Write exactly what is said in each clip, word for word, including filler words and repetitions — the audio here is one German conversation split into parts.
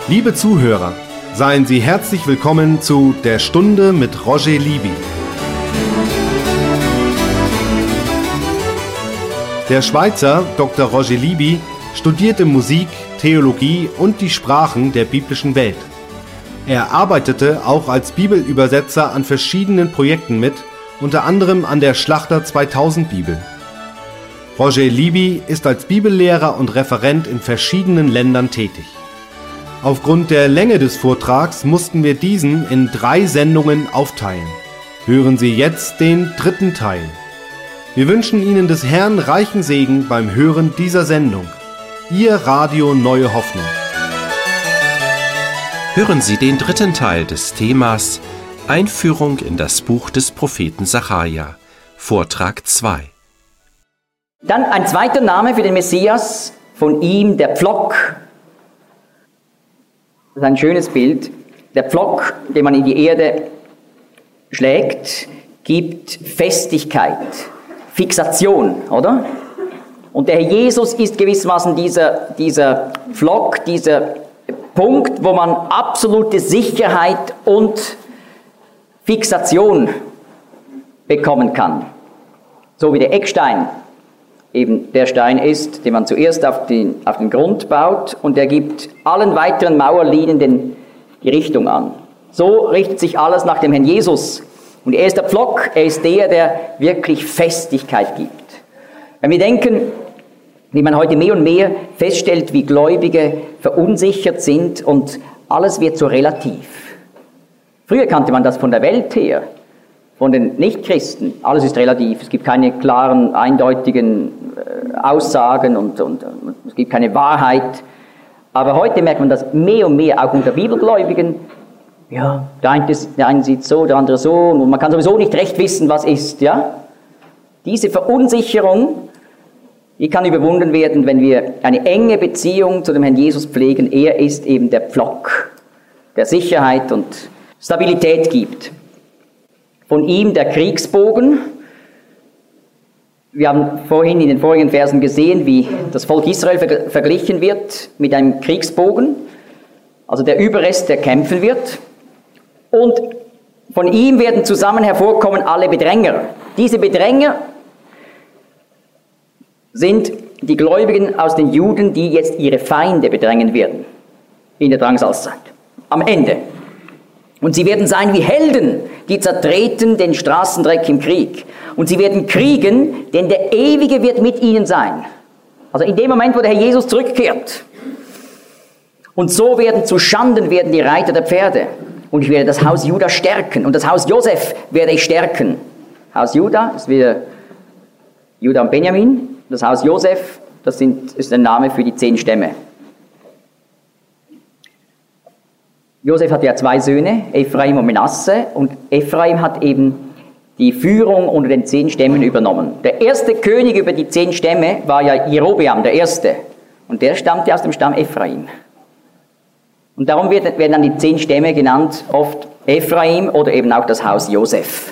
Liebe Zuhörer, seien Sie herzlich willkommen zu Der Stunde mit Roger Libby. Der Schweizer Doktor Roger Libby studierte Musik, Theologie und die Sprachen der biblischen Welt. Er arbeitete auch als Bibelübersetzer an verschiedenen Projekten mit, unter anderem an der Schlachter zweitausend Bibel. Roger Libby ist als Bibellehrer und Referent in verschiedenen Ländern tätig. Aufgrund der Länge des Vortrags mussten wir diesen in drei Sendungen aufteilen. Hören Sie jetzt den dritten Teil. Wir wünschen Ihnen des Herrn reichen Segen beim Hören dieser Sendung. Ihr Radio Neue Hoffnung. Hören Sie den dritten Teil des Themas Einführung in das Buch des Propheten Sacharja, Vortrag zwei. Dann ein zweiter Name für den Messias, von ihm der Pflock. Das ist ein schönes Bild. Der Pflock, den man in die Erde schlägt, gibt Festigkeit, Fixation, oder? Und der Herr Jesus ist gewissermaßen dieser, dieser Pflock, dieser Punkt, wo man absolute Sicherheit und Fixation bekommen kann. So wie der Eckstein eben der Stein ist, den man zuerst auf den, auf den Grund baut, und der gibt allen weiteren Mauerlinien den, die Richtung an. So richtet sich alles nach dem Herrn Jesus. Und er ist der Pflock, er ist der, der wirklich Festigkeit gibt. Wenn wir denken, wie man heute mehr und mehr feststellt, wie Gläubige verunsichert sind und alles wird so relativ. Früher kannte man das von der Welt her. Von den Nichtchristen, alles ist relativ, es gibt keine klaren, eindeutigen äh, Aussagen und, und, und es gibt keine Wahrheit. Aber heute merkt man das mehr und mehr, auch unter Bibelgläubigen. Ja, der eine, der eine sieht so, der andere so, und man kann sowieso nicht recht wissen, was ist. Ja? Diese Verunsicherung, die kann überwunden werden, wenn wir eine enge Beziehung zu dem Herrn Jesus pflegen. Er ist eben der Pflock, der Sicherheit und Stabilität gibt. Von ihm der Kriegsbogen. Wir haben vorhin in den vorigen Versen gesehen, wie das Volk Israel ver- verglichen wird mit einem Kriegsbogen, also der Überrest, der kämpfen wird. Und von ihm werden zusammen hervorkommen alle Bedränger. Diese Bedränger sind die Gläubigen aus den Juden, die jetzt ihre Feinde bedrängen werden in der Drangsalzzeit. Am Ende. Und sie werden sein wie Helden, die zertreten den Straßendreck im Krieg. Und sie werden kriegen, denn der Ewige wird mit ihnen sein. Also in dem Moment, wo der Herr Jesus zurückkehrt. Und so werden zu Schanden werden die Reiter der Pferde. Und ich werde das Haus Juda stärken. Und das Haus Josef werde ich stärken. Haus Juda ist wieder Juda und Benjamin. Das Haus Josef, das sind, ist ein Name für die zehn Stämme. Josef hat ja zwei Söhne, Ephraim und Manasse, und Ephraim hat eben die Führung unter den zehn Stämmen übernommen. Der erste König über die zehn Stämme war ja Jerobeam, der erste, und der stammte aus dem Stamm Ephraim. Und darum werden dann die zehn Stämme genannt, oft Ephraim oder eben auch das Haus Josef.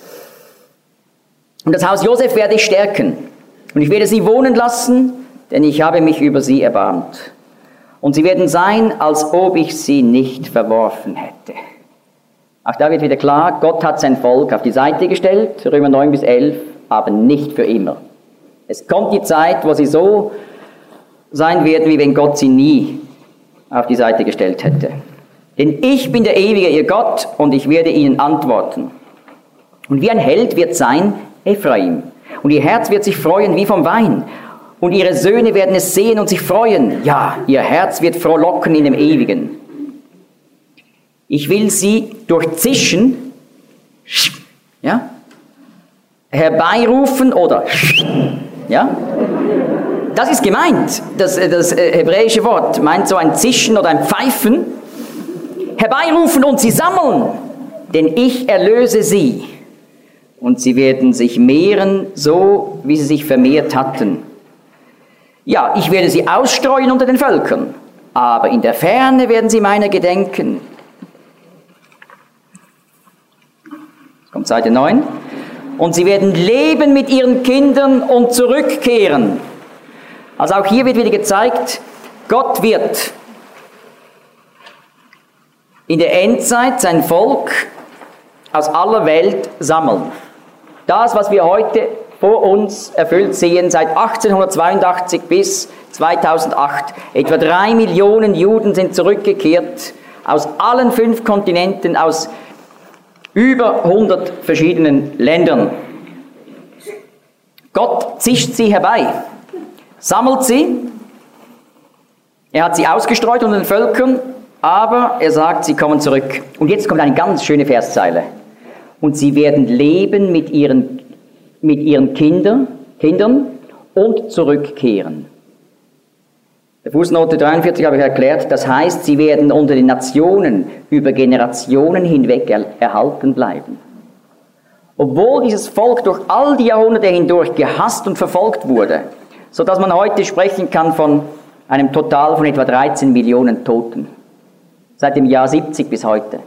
Und das Haus Josef werde ich stärken, und ich werde sie wohnen lassen, denn ich habe mich über sie erbarmt. Und sie werden sein, als ob ich sie nicht verworfen hätte. Auch da wird wieder klar, Gott hat sein Volk auf die Seite gestellt, Römer neun bis elf, aber nicht für immer. Es kommt die Zeit, wo sie so sein werden, wie wenn Gott sie nie auf die Seite gestellt hätte. Denn ich bin der ewige ihr Gott, und ich werde ihnen antworten. Und wie ein Held wird sein Ephraim, und ihr Herz wird sich freuen wie vom Wein. Und ihre Söhne werden es sehen und sich freuen. Ja, ihr Herz wird frohlocken in dem Ewigen. Ich will sie durch Zischen, ja, herbeirufen oder, ja. Das ist gemeint. Das, das hebräische Wort meint so ein Zischen oder ein Pfeifen. Herbeirufen und sie sammeln, denn ich erlöse sie. Und sie werden sich mehren, so wie sie sich vermehrt hatten. Ja, ich werde sie ausstreuen unter den Völkern, aber in der Ferne werden sie meiner gedenken. Jetzt kommt Seite neun. Und sie werden leben mit ihren Kindern und zurückkehren. Also auch hier wird wieder gezeigt, Gott wird in der Endzeit sein Volk aus aller Welt sammeln. Das, was wir heute vor uns erfüllt sehen, seit achtzehnhundertzweiundachtzig bis zweitausendacht. Etwa drei Millionen Juden sind zurückgekehrt aus allen fünf Kontinenten, aus über hundert verschiedenen Ländern. Gott zischt sie herbei, sammelt sie. Er hat sie ausgestreut unter den Völkern, aber er sagt, sie kommen zurück. Und jetzt kommt eine ganz schöne Verszeile. Und sie werden leben mit ihren, mit ihren Kindern, Kindern und zurückkehren. Der Fußnote dreiundvierzig habe ich erklärt, das heißt, sie werden unter den Nationen über Generationen hinweg er, erhalten bleiben. Obwohl dieses Volk durch all die Jahrhunderte hindurch gehasst und verfolgt wurde, sodass man heute sprechen kann von einem Total von etwa dreizehn Millionen Toten. Seit dem Jahr siebzig bis heute.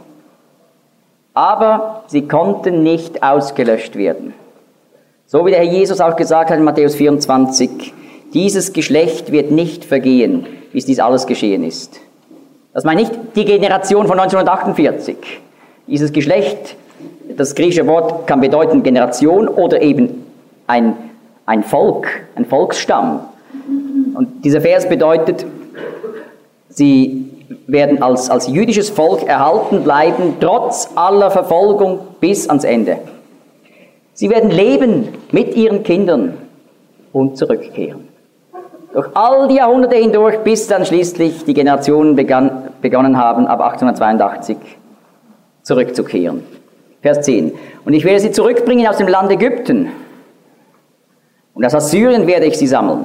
Aber sie konnten nicht ausgelöscht werden. So wie der Herr Jesus auch gesagt hat in Matthäus vierundzwanzig, dieses Geschlecht wird nicht vergehen, bis dies alles geschehen ist. Das meint nicht die Generation von neunzehnhundertachtundvierzig. Dieses Geschlecht, das griechische Wort kann bedeuten Generation oder eben ein, ein Volk, ein Volksstamm. Und dieser Vers bedeutet, sie werden als, als jüdisches Volk erhalten bleiben, trotz aller Verfolgung bis ans Ende. Sie werden leben mit ihren Kindern und zurückkehren. Durch all die Jahrhunderte hindurch, bis dann schließlich die Generationen begann, begonnen haben, ab achtzehnhundertzweiundachtzig zurückzukehren. Vers zehn. Und ich werde sie zurückbringen aus dem Land Ägypten. Und aus Assyrien werde ich sie sammeln.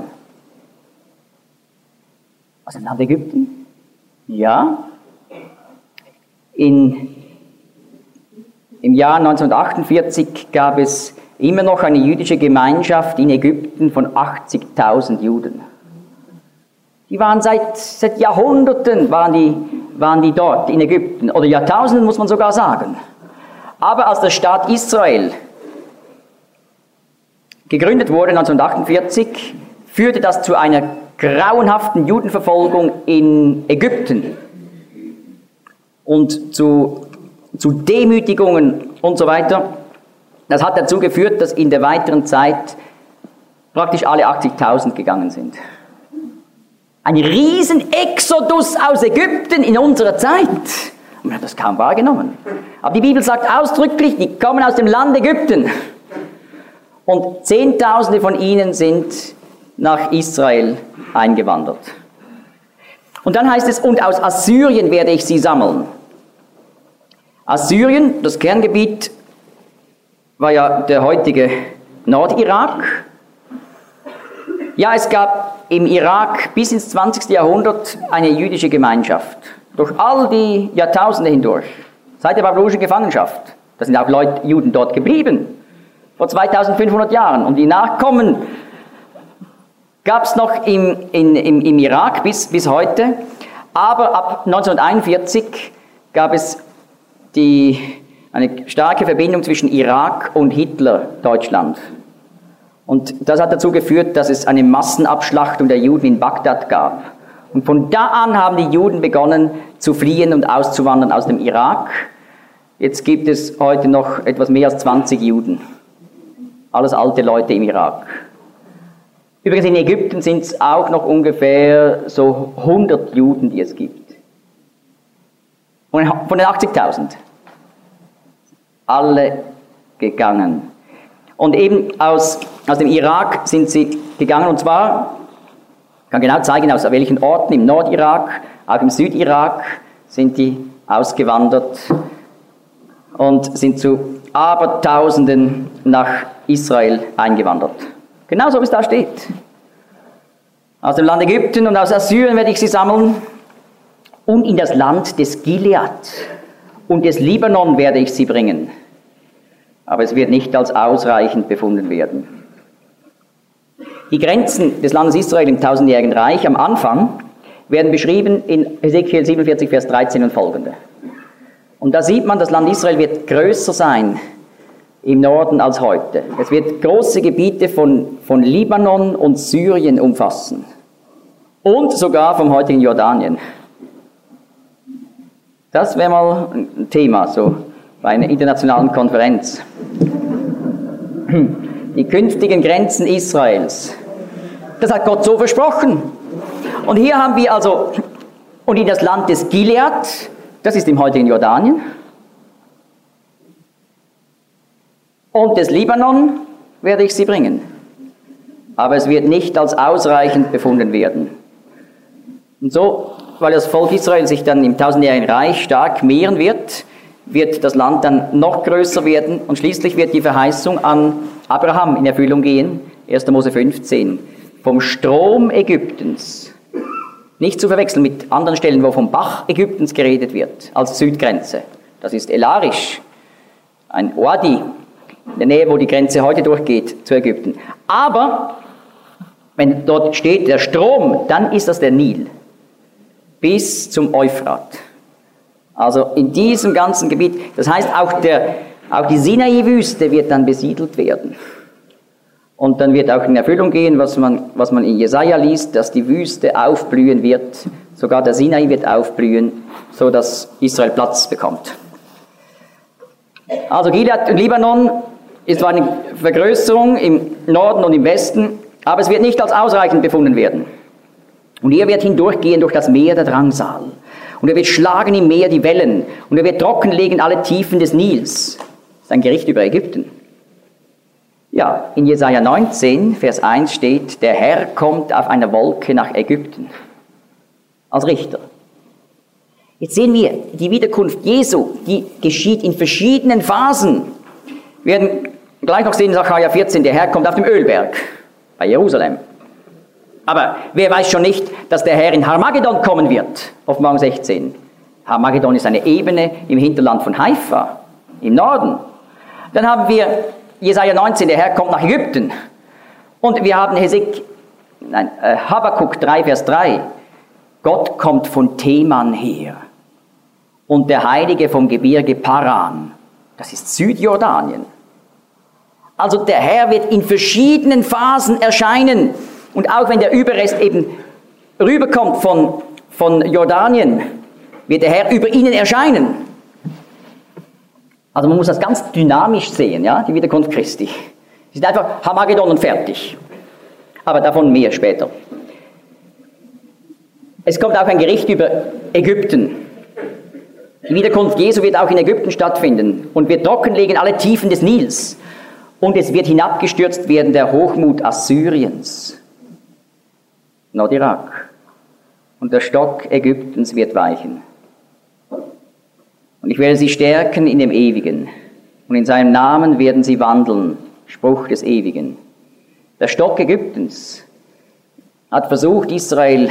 Aus dem Land Ägypten? Ja. In, Im Jahr neunzehnhundertachtundvierzig gab es immer noch eine jüdische Gemeinschaft in Ägypten von achtzigtausend Juden. Die waren seit, seit Jahrhunderten waren die, waren die dort in Ägypten, oder Jahrtausenden muss man sogar sagen. Aber als der Staat Israel gegründet wurde, neunzehnhundertachtundvierzig, führte das zu einer grauenhaften Judenverfolgung in Ägypten und zu, zu Demütigungen und so weiter. Das hat dazu geführt, dass in der weiteren Zeit praktisch alle achtzigtausend gegangen sind. Ein riesen Exodus aus Ägypten in unserer Zeit. Man hat das kaum wahrgenommen. Aber die Bibel sagt ausdrücklich, die kommen aus dem Land Ägypten. Und Zehntausende von ihnen sind nach Israel eingewandert. Und dann heißt es, und aus Assyrien werde ich sie sammeln. Assyrien, das Kerngebiet, war ja der heutige Nordirak. Ja, es gab im Irak bis ins zwanzigste Jahrhundert eine jüdische Gemeinschaft. Durch all die Jahrtausende hindurch. Seit der babylonischen Gefangenschaft. Da sind auch Leute, Juden dort geblieben. Vor zweitausendfünfhundert Jahren. Und die Nachkommen gab es noch im, in, im, im Irak bis, bis heute. Aber ab neunzehnhunderteinundvierzig gab es die, eine starke Verbindung zwischen Irak und Hitler-Deutschland. Und das hat dazu geführt, dass es eine Massenabschlachtung der Juden in Bagdad gab. Und von da an haben die Juden begonnen zu fliehen und auszuwandern aus dem Irak. Jetzt gibt es heute noch etwas mehr als zwanzig Juden. Alles alte Leute im Irak. Übrigens in Ägypten sind es auch noch ungefähr so hundert Juden, die es gibt. Von den achtzigtausend. Alle gegangen. Und eben aus, aus dem Irak sind sie gegangen, und zwar, ich kann genau zeigen, aus welchen Orten, im Nordirak, auch im Südirak sind die ausgewandert und sind zu Abertausenden nach Israel eingewandert. Genauso wie es da steht. Aus dem Land Ägypten und aus Assyrien werde ich sie sammeln und in das Land des Gilead und des Libanon werde ich sie bringen. Aber es wird nicht als ausreichend befunden werden. Die Grenzen des Landes Israel im tausendjährigen Reich am Anfang werden beschrieben in Hesekiel siebenundvierzig, Vers dreizehn und folgende. Und da sieht man, das Land Israel wird größer sein im Norden als heute. Es wird große Gebiete von, von Libanon und Syrien umfassen. Und sogar vom heutigen Jordanien. Das wäre mal ein Thema, so bei einer internationalen Konferenz. Die künftigen Grenzen Israels. Das hat Gott so versprochen. Und hier haben wir also, und in das Land des Gilead, das ist im heutigen Jordanien, und des Libanon werde ich sie bringen. Aber es wird nicht als ausreichend befunden werden. Und so, weil das Volk Israel sich dann im tausendjährigen Reich stark mehren wird, wird das Land dann noch größer werden und schließlich wird die Verheißung an Abraham in Erfüllung gehen, erster Mose fünfzehn, vom Strom Ägyptens. Nicht zu verwechseln mit anderen Stellen, wo vom Bach Ägyptens geredet wird, als Südgrenze. Das ist Elarisch, ein Oadi, in der Nähe, wo die Grenze heute durchgeht zu Ägypten. Aber wenn dort steht der Strom, dann ist das der Nil bis zum Euphrat. Also in diesem ganzen Gebiet, das heißt auch, der, auch die Sinai-Wüste wird dann besiedelt werden. Und dann wird auch in Erfüllung gehen, was man, was man in Jesaja liest, dass die Wüste aufblühen wird, sogar der Sinai wird aufblühen, so dass Israel Platz bekommt. Also Gilead und Libanon ist zwar eine Vergrößerung im Norden und im Westen, aber es wird nicht als ausreichend befunden werden. Und er wird hindurchgehen durch das Meer der Drangsal. Und er wird schlagen im Meer die Wellen. Und er wird trockenlegen alle Tiefen des Nils. Das ist ein Gericht über Ägypten. Ja, in Jesaja neunzehn, Vers eins steht, der Herr kommt auf einer Wolke nach Ägypten. Als Richter. Jetzt sehen wir, die Wiederkunft Jesu, die geschieht in verschiedenen Phasen. Wir werden gleich noch sehen in Sacharja vierzehn, der Herr kommt auf dem Ölberg bei Jerusalem. Aber wer weiß schon nicht, dass der Herr in Harmagedon kommen wird, Offenbarung sechzehn. Harmagedon ist eine Ebene im Hinterland von Haifa, im Norden. Dann haben wir Jesaja neunzehn, der Herr kommt nach Ägypten. Und wir haben Hesek, nein, äh, Habakuk drei, Vers drei. Gott kommt von Teman her. Und der Heilige vom Gebirge Paran. Das ist Südjordanien. Also der Herr wird in verschiedenen Phasen erscheinen. Und auch wenn der Überrest eben rüberkommt von, von Jordanien, wird der Herr über ihnen erscheinen. Also man muss das ganz dynamisch sehen, ja, die Wiederkunft Christi. Es ist einfach Harmagedon und fertig. Aber davon mehr später. Es kommt auch ein Gericht über Ägypten. Die Wiederkunft Jesu wird auch in Ägypten stattfinden und wird trockenlegen alle Tiefen des Nils. Und es wird hinabgestürzt werden der Hochmut Assyriens. Nordirak. Und der Stock Ägyptens wird weichen. Und ich werde sie stärken in dem Ewigen. Und in seinem Namen werden sie wandeln. Spruch des Ewigen. Der Stock Ägyptens hat versucht, Israel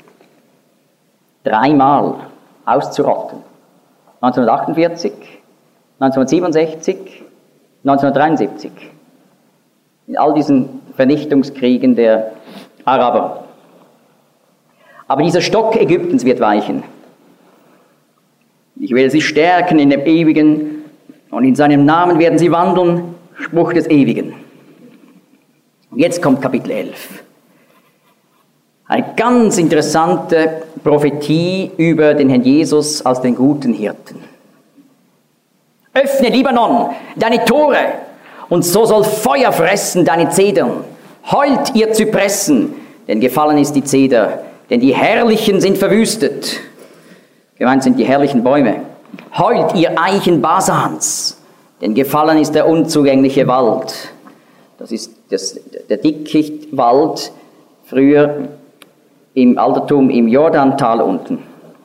dreimal auszurotten. neunzehnhundertachtundvierzig, neunzehnhundertsiebenundsechzig, neunzehnhundertdreiundsiebzig. In all diesen Vernichtungskriegen der Araber. Aber dieser Stock Ägyptens wird weichen. Ich werde sie stärken in dem Ewigen und in seinem Namen werden sie wandeln. Spruch des Ewigen. Und jetzt kommt Kapitel elf. Eine ganz interessante Prophetie über den Herrn Jesus als den guten Hirten. Öffne, Libanon, deine Tore, und so soll Feuer fressen deine Zedern. Heult, ihr Zypressen, denn gefallen ist die Zeder, denn die Herrlichen sind verwüstet. Gemeint sind die herrlichen Bäume. Heult, ihr Eichen Basans, denn gefallen ist der unzugängliche Wald. Das ist das, der Dickichtwald, früher im Altertum im Jordantal unten.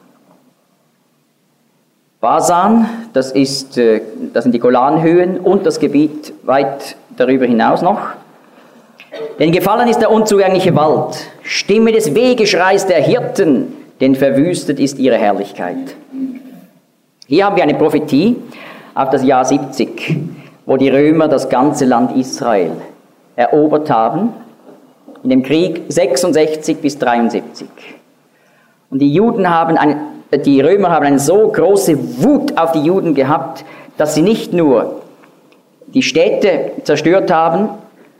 Basan, das, ist, das sind die Golanhöhen und das Gebiet weit darüber hinaus noch. Denn gefallen ist der unzugängliche Wald, Stimme des Wehgeschreis der Hirten, denn verwüstet ist ihre Herrlichkeit. Hier haben wir eine Prophetie auf das Jahr siebzig, wo die Römer das ganze Land Israel erobert haben, in dem Krieg sechsundsechzig bis dreiundsiebzig. Und die Juden haben eine, die Römer haben eine so große Wut auf die Juden gehabt, dass sie nicht nur die Städte zerstört haben,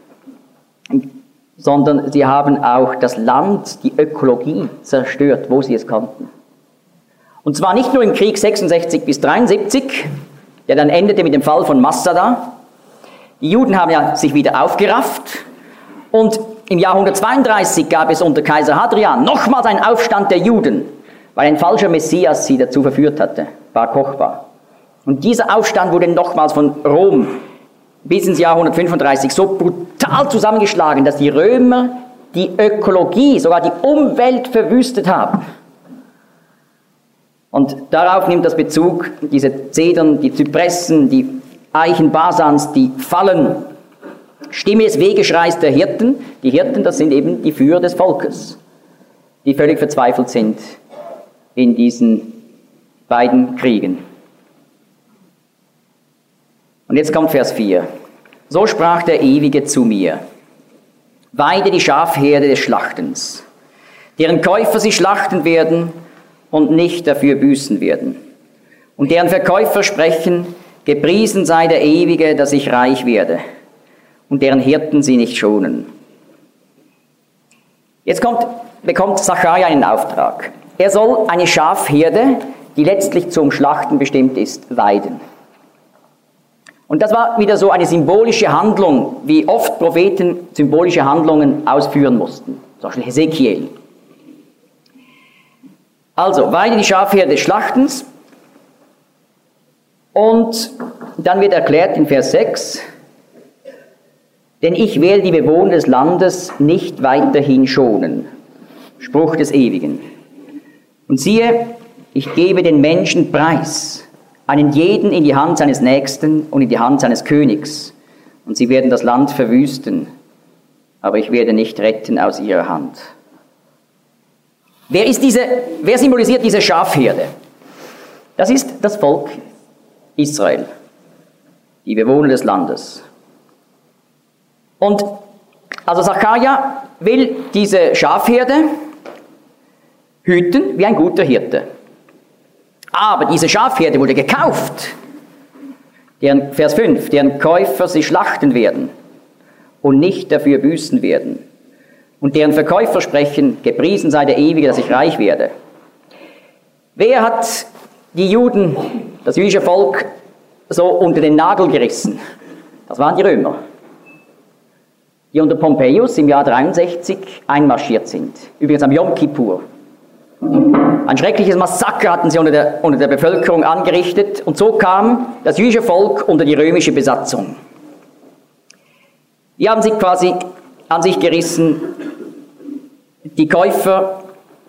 sondern sie haben auch das Land, die Ökologie zerstört, wo sie es konnten. Und zwar nicht nur im Krieg sechsundsechzig bis dreiundsiebzig, der dann endete mit dem Fall von Masada. Die Juden haben ja sich wieder aufgerafft und im Jahr hundertzweiunddreißig gab es unter Kaiser Hadrian nochmals einen Aufstand der Juden, weil ein falscher Messias sie dazu verführt hatte, Bar Kochba. Und dieser Aufstand wurde nochmals von Rom bis ins Jahr hundertfünfunddreißig so brutal zusammengeschlagen, dass die Römer die Ökologie, sogar die Umwelt verwüstet haben. Und darauf nimmt das Bezug, diese Zedern, die Zypressen, die Eichen Basans, die Fallen, Stimme des Wehgeschreis der Hirten. Die Hirten, das sind eben die Führer des Volkes, die völlig verzweifelt sind in diesen beiden Kriegen. Und jetzt kommt Vers vier. So sprach der Ewige zu mir: Weide die Schafherde des Schlachtens, deren Käufer sie schlachten werden und nicht dafür büßen werden. Und deren Verkäufer sprechen: Gepriesen sei der Ewige, dass ich reich werde. Und deren Hirten sie nicht schonen. Jetzt kommt, bekommt Sacharja einen Auftrag. Er soll eine Schafherde, die letztlich zum Schlachten bestimmt ist, weiden. Und das war wieder so eine symbolische Handlung, wie oft Propheten symbolische Handlungen ausführen mussten. Zum Beispiel Hesekiel. Also, weide die Schafherde des Schlachtens. Und dann wird erklärt in Vers sechs, denn ich werde die Bewohner des Landes nicht weiterhin schonen. Spruch des Ewigen. Und siehe, ich gebe den Menschen preis, einen jeden in die Hand seines Nächsten und in die Hand seines Königs. Und sie werden das Land verwüsten, aber ich werde nicht retten aus ihrer Hand. Wer ist diese, wer symbolisiert diese Schafherde? Das ist das Volk Israel, die Bewohner des Landes. Und also Sacharja will diese Schafherde hüten wie ein guter Hirte. Aber diese Schafherde wurde gekauft, deren, Vers fünf, deren Käufer sie schlachten werden und nicht dafür büßen werden. Und deren Verkäufer sprechen: Gepriesen sei der Ewige, dass ich reich werde. Wer hat die Juden, das jüdische Volk, so unter den Nagel gerissen? Das waren die Römer, die unter Pompeius im Jahr dreiundsechzig einmarschiert sind. Übrigens am Yom Kippur. Ein schreckliches Massaker hatten sie unter der, unter der Bevölkerung angerichtet und so kam das jüdische Volk unter die römische Besatzung. Die haben sich quasi an sich gerissen, die Käufer,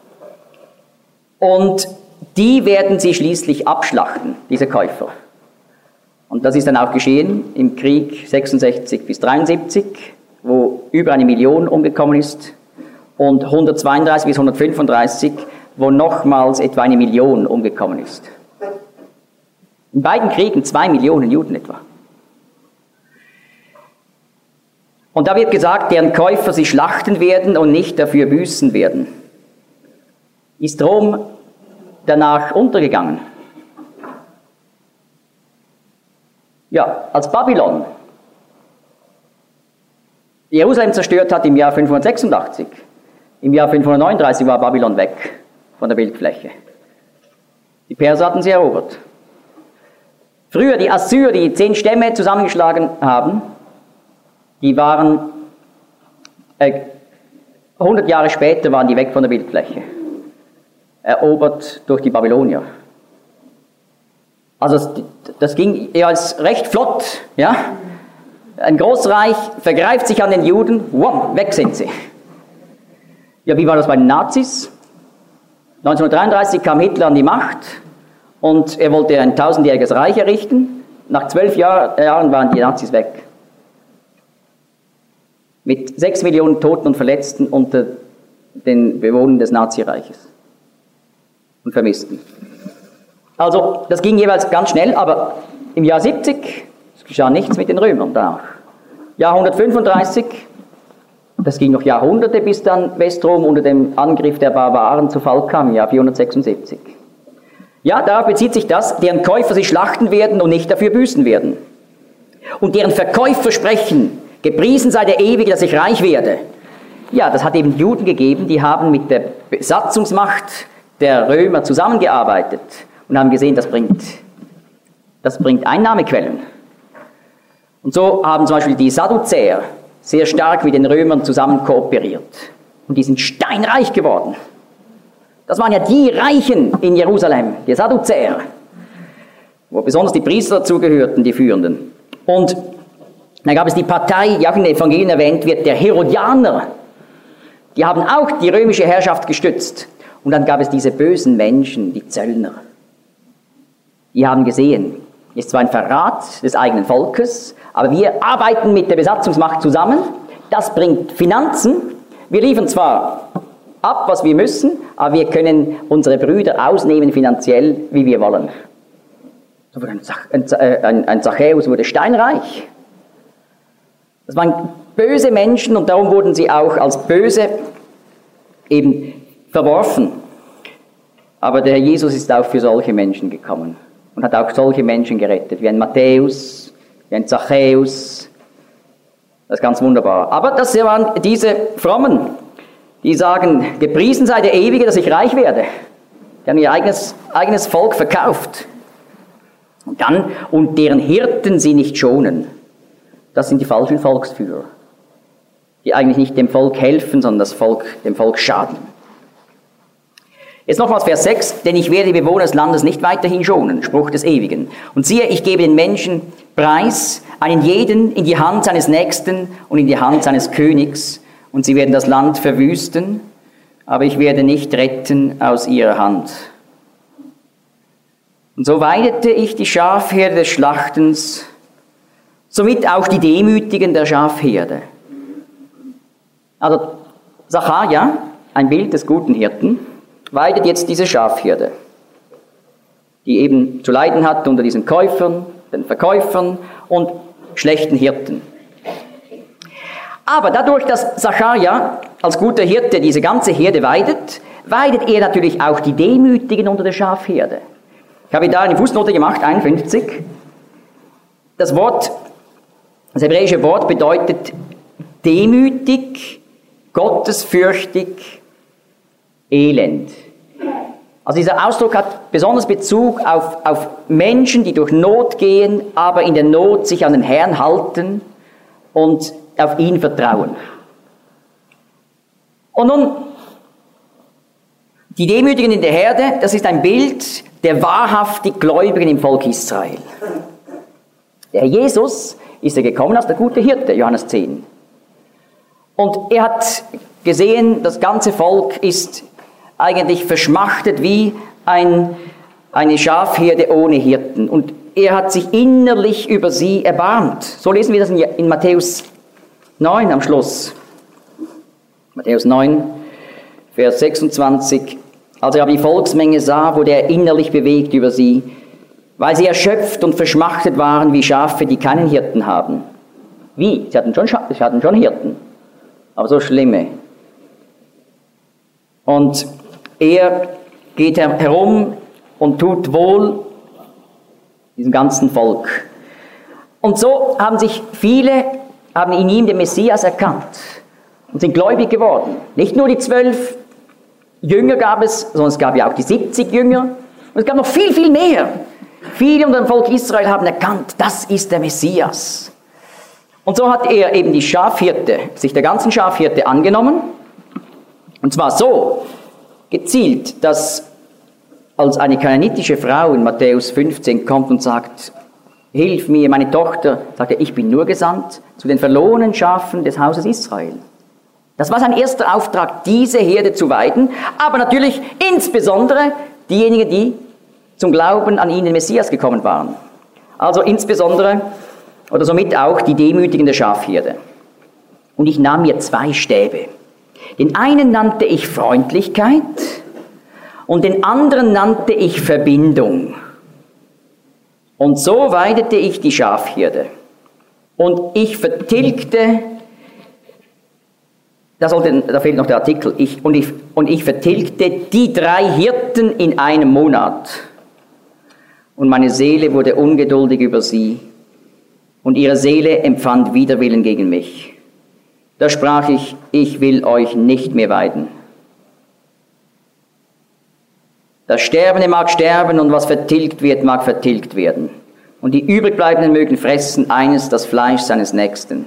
und die werden sie schließlich abschlachten, diese Käufer. Und das ist dann auch geschehen im Krieg sechsundsechzig bis dreiundsiebzig, wo über eine Million umgekommen ist, und hundertzweiunddreißig bis hundertfünfunddreißig, wo nochmals etwa eine Million umgekommen ist. In beiden Kriegen zwei Millionen Juden etwa. Und da wird gesagt, deren Käufer sie schlachten werden und nicht dafür büßen werden. Ist Rom danach untergegangen? Ja, als Babylon Jerusalem zerstört hat im Jahr fünfhundertsechsundachtzig, im Jahr fünfhundertneununddreißig war Babylon weg von der Bildfläche. Die Perser hatten sie erobert. Früher die Assyrer, die zehn Stämme zusammengeschlagen haben, die waren, äh, hundert Jahre später waren die weg von der Bildfläche, erobert durch die Babylonier. Also das, das ging jeweils recht flott, ja. Ein Großreich vergreift sich an den Juden, wow, weg sind sie. Ja, wie war das bei den Nazis? neunzehnhundertdreiunddreißig kam Hitler an die Macht und er wollte ein tausendjähriges Reich errichten. Nach zwölf Jahr, Jahren waren die Nazis weg. Mit sechs Millionen Toten und Verletzten unter den Bewohnern des Nazireiches und Vermissten. Also, das ging jeweils ganz schnell, aber im Jahr siebzig geschah nichts mit den Römern danach. Jahr hundertfünfunddreißig, das ging noch Jahrhunderte, bis dann Westrom unter dem Angriff der Barbaren zu Fall kam, im Jahr vierhundertsechsundsiebzig. Ja, darauf bezieht sich das, deren Käufer sie schlachten werden und nicht dafür büßen werden. Und deren Verkäufer sprechen: Gepriesen sei der Ewige, dass ich reich werde. Ja, das hat eben Juden gegeben, die haben mit der Besatzungsmacht der Römer zusammengearbeitet und haben gesehen, das bringt, das bringt Einnahmequellen. Und so haben zum Beispiel die Sadduzäer sehr stark mit den Römern zusammen kooperiert. Und die sind steinreich geworden. Das waren ja die Reichen in Jerusalem, die Sadduzäer, wo besonders die Priester dazugehörten, die Führenden. Und dann gab es die Partei, die auch in den Evangelien erwähnt wird, der Herodianer. Die haben auch die römische Herrschaft gestützt. Und dann gab es diese bösen Menschen, die Zöllner. Die haben gesehen, ist zwar ein Verrat des eigenen Volkes, aber wir arbeiten mit der Besatzungsmacht zusammen. Das bringt Finanzen. Wir liefern zwar ab, was wir müssen, aber wir können unsere Brüder ausnehmen finanziell, wie wir wollen. So wurde ein, Zach, ein, ein, ein Zachäus wurde steinreich. Das waren böse Menschen und darum wurden sie auch als böse eben verworfen. Aber der Herr Jesus ist auch für solche Menschen gekommen und hat auch solche Menschen gerettet, wie ein Matthäus, wie ein Zachäus. Das ist ganz wunderbar. Aber das waren diese Frommen, die sagen, gepriesen sei der Ewige, dass ich reich werde. Die haben ihr eigenes, eigenes Volk verkauft. Und dann, und deren Hirten sie nicht schonen. Das sind die falschen Volksführer, die eigentlich nicht dem Volk helfen, sondern das Volk, dem Volk schaden. Jetzt nochmals Vers sechs, denn ich werde die Bewohner des Landes nicht weiterhin schonen, Spruch des Ewigen. Und siehe, ich gebe den Menschen Preis, einen jeden in die Hand seines Nächsten und in die Hand seines Königs, und sie werden das Land verwüsten, aber ich werde nicht retten aus ihrer Hand. Und so weidete ich die Schafherde des Schlachtens, somit auch die Demütigen der Schafherde. Also Sacharja, ein Bild des guten Hirten, weidet jetzt diese Schafherde, die eben zu leiden hat unter diesen Käufern, den Verkäufern und schlechten Hirten. Aber dadurch, dass Sacharja als guter Hirte diese ganze Herde weidet, weidet er natürlich auch die Demütigen unter der Schafherde. Ich habe da eine Fußnote gemacht, einundfünfzig. Das Wort, das hebräische Wort bedeutet demütig, gottesfürchtig, elend. Also dieser Ausdruck hat besonders Bezug auf, auf Menschen, die durch Not gehen, aber in der Not sich an den Herrn halten und auf ihn vertrauen. Und nun, die Demütigen in der Herde, das ist ein Bild der wahrhaftig Gläubigen im Volk Israel. Der Herr Jesus ist er gekommen als der gute Hirte, Johannes zehn. Und er hat gesehen, das ganze Volk ist eigentlich verschmachtet wie ein, eine Schafherde ohne Hirten. Und er hat sich innerlich über sie erbarmt. So lesen wir das in, in Matthäus neun am Schluss. Matthäus neun, Vers sechsundzwanzig. Als er aber die Volksmenge sah, wurde er innerlich bewegt über sie, weil sie erschöpft und verschmachtet waren wie Schafe, die keinen Hirten haben. Wie? Sie hatten schon, Scha- sie hatten schon Hirten, aber so schlimme. Und er geht herum und tut wohl diesem ganzen Volk. Und so haben sich viele, haben in ihm den Messias erkannt und sind gläubig geworden. Nicht nur die zwölf Jünger gab es, sondern es gab ja auch die siebzig Jünger. Und es gab noch viel, viel mehr. Viele unter dem Volk Israel haben erkannt, das ist der Messias. Und so hat er eben die Schafhirte, sich der ganzen Schafhirte angenommen. Und zwar so gezielt, dass als eine kananitische Frau in Matthäus fünfzehn kommt und sagt, hilf mir, meine Tochter, sagt er, ich bin nur gesandt zu den verlorenen Schafen des Hauses Israel. Das war sein erster Auftrag, diese Herde zu weiden, aber natürlich insbesondere diejenigen, die zum Glauben an ihn, den Messias, gekommen waren. Also insbesondere oder somit auch die Demütigen der Schafherde. Und ich nahm mir zwei Stäbe. Den einen nannte ich Freundlichkeit und den anderen nannte ich Verbindung. Und so weidete ich die Schafherde. Und ich vertilgte, da, sollte, da fehlt noch der Artikel, ich, und, ich, und ich vertilgte die drei Hirten in einem Monat. Und meine Seele wurde ungeduldig über sie, und ihre Seele empfand Widerwillen gegen mich. Da sprach ich, ich will euch nicht mehr weiden. Das Sterbende mag sterben und was vertilgt wird, mag vertilgt werden. Und die übrigbleibenden mögen fressen eines das Fleisch seines Nächsten.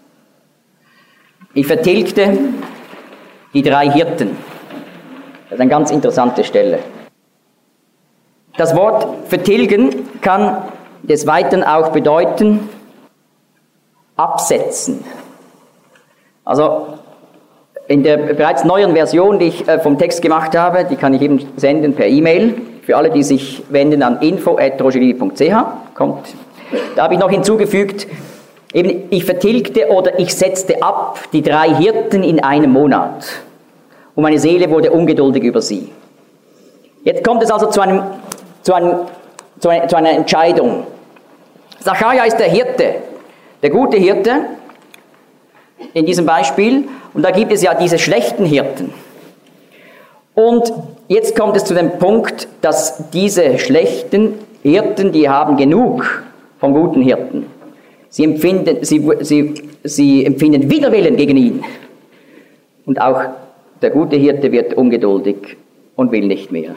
Ich vertilgte die drei Hirten. Das ist eine ganz interessante Stelle. Das Wort vertilgen kann des Weiteren auch bedeuten absetzen. Also in der bereits neueren Version, die ich vom Text gemacht habe, die kann ich eben senden per E-Mail, für alle, die sich wenden an info at rogerlibi punkt c h, kommt. Da habe ich noch hinzugefügt, eben ich vertilgte oder ich setzte ab die drei Hirten in einem Monat und meine Seele wurde ungeduldig über sie. Jetzt kommt es also zu, einem, zu, einem, zu, einer, zu einer Entscheidung. Sacharja ist der Hirte, der gute Hirte in diesem Beispiel, und da gibt es ja diese schlechten Hirten. Und jetzt kommt es zu dem Punkt, dass diese schlechten Hirten, die haben genug vom guten Hirten. Sie empfinden, sie, sie, sie empfinden Widerwillen gegen ihn. Und auch der gute Hirte wird ungeduldig und will nicht mehr.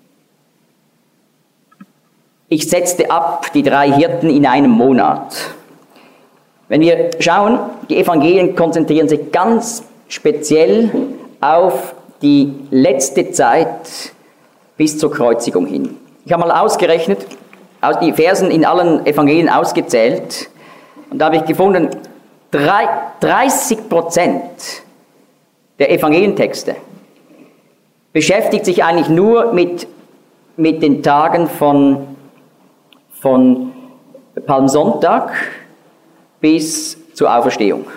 Ich setzte ab die drei Hirten in einem Monat. Wenn wir schauen, die Evangelien konzentrieren sich ganz speziell auf die letzte Zeit bis zur Kreuzigung hin. Ich habe mal ausgerechnet, die Versen in allen Evangelien ausgezählt, und da habe ich gefunden, dreißig Prozent der Evangelientexte beschäftigt sich eigentlich nur mit, mit den Tagen von, von Palmsonntag bis zur Auferstehung.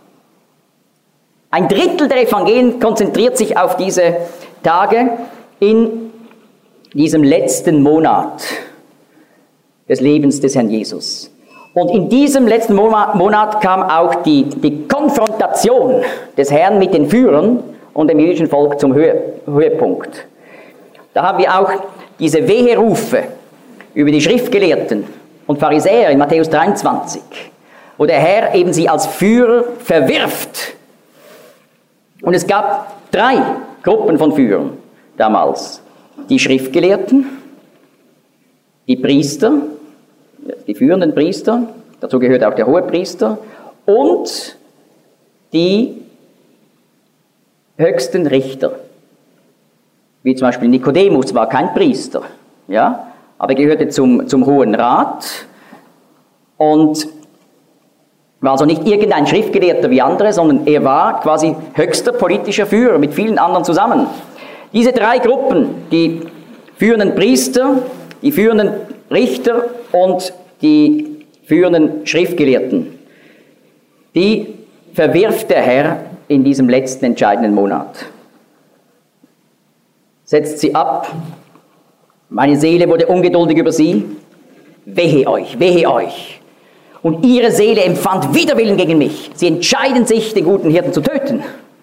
Ein Drittel der Evangelien konzentriert sich auf diese Tage in diesem letzten Monat des Lebens des Herrn Jesus. Und in diesem letzten Monat kam auch die, die Konfrontation des Herrn mit den Führern und dem jüdischen Volk zum Höhe, Höhepunkt. Da haben wir auch diese Weherufe über die Schriftgelehrten und Pharisäer in Matthäus dreiundzwanzig, wo der Herr eben sie als Führer verwirft. Und es gab drei Gruppen von Führern damals. Die Schriftgelehrten, die Priester, die führenden Priester, dazu gehört auch der Hohepriester, und die höchsten Richter. Wie zum Beispiel Nikodemus war kein Priester, ja, aber er gehörte zum, zum Hohen Rat und war also nicht irgendein Schriftgelehrter wie andere, sondern er war quasi höchster politischer Führer mit vielen anderen zusammen. Diese drei Gruppen, die führenden Priester, die führenden Richter und die führenden Schriftgelehrten, die verwirft der Herr in diesem letzten entscheidenden Monat. Setzt sie ab, meine Seele wurde ungeduldig über sie, wehe euch, wehe euch. Und ihre Seele empfand Widerwillen gegen mich. Sie entscheiden sich, den guten Hirten zu töten.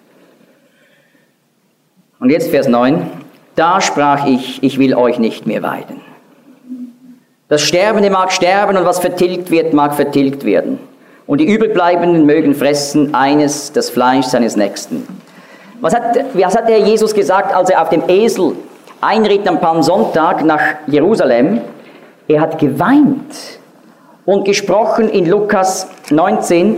Und jetzt Vers neun. Da sprach ich, ich will euch nicht mehr weiden. Das Sterbende mag sterben und was vertilgt wird, mag vertilgt werden. Und die Übrigbleibenden mögen fressen eines, das Fleisch seines Nächsten. Was hat, was hat der Jesus gesagt, als er auf dem Esel einritt am Palmsonntag nach Jerusalem? Er hat geweint und gesprochen in Lukas neunzehn,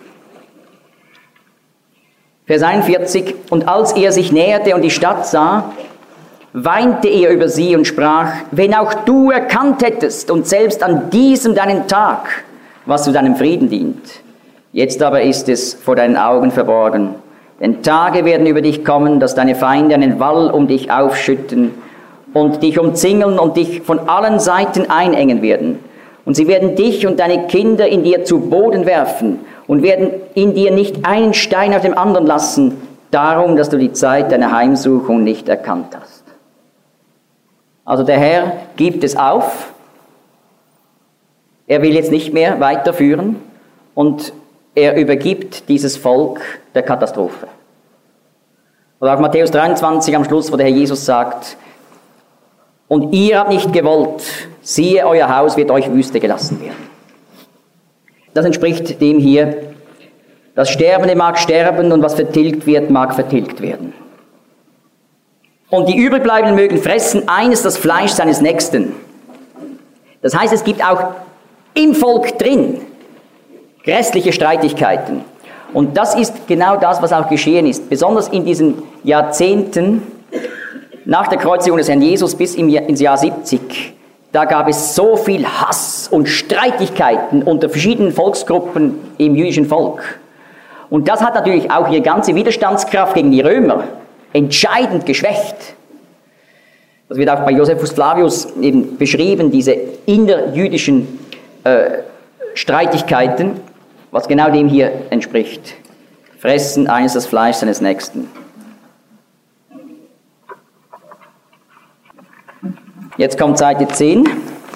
Vers einundvierzig. Und als er sich näherte und die Stadt sah, weinte er über sie und sprach, wenn auch du erkannt hättest und selbst an diesem deinen Tag, was zu deinem Frieden dient. Jetzt aber ist es vor deinen Augen verborgen. Denn Tage werden über dich kommen, dass deine Feinde einen Wall um dich aufschütten und dich umzingeln und dich von allen Seiten einengen werden. Und sie werden dich und deine Kinder in dir zu Boden werfen und werden in dir nicht einen Stein auf dem anderen lassen, darum, dass du die Zeit deiner Heimsuchung nicht erkannt hast. Also der Herr gibt es auf. Er will jetzt nicht mehr weiterführen und er übergibt dieses Volk der Katastrophe. Oder auch Matthäus dreiundzwanzig am Schluss, wo der Herr Jesus sagt, und ihr habt nicht gewollt, siehe, euer Haus wird euch Wüste gelassen werden. Das entspricht dem hier, das Sterbende mag sterben und was vertilgt wird, mag vertilgt werden. Und die übrigbleibenden mögen fressen eines das Fleisch seines Nächsten. Das heißt, es gibt auch im Volk drin grässliche Streitigkeiten. Und das ist genau das, was auch geschehen ist. Besonders in diesen Jahrzehnten nach der Kreuzigung des Herrn Jesus bis im Jahr, ins Jahr siebzig, da gab es so viel Hass und Streitigkeiten unter verschiedenen Volksgruppen im jüdischen Volk. Und das hat natürlich auch ihre ganze Widerstandskraft gegen die Römer entscheidend geschwächt. Das wird auch bei Josephus Flavius eben beschrieben, diese innerjüdischen äh, Streitigkeiten, was genau dem hier entspricht. Fressen eines das Fleisch seines Nächsten. Jetzt kommt Seite zehn.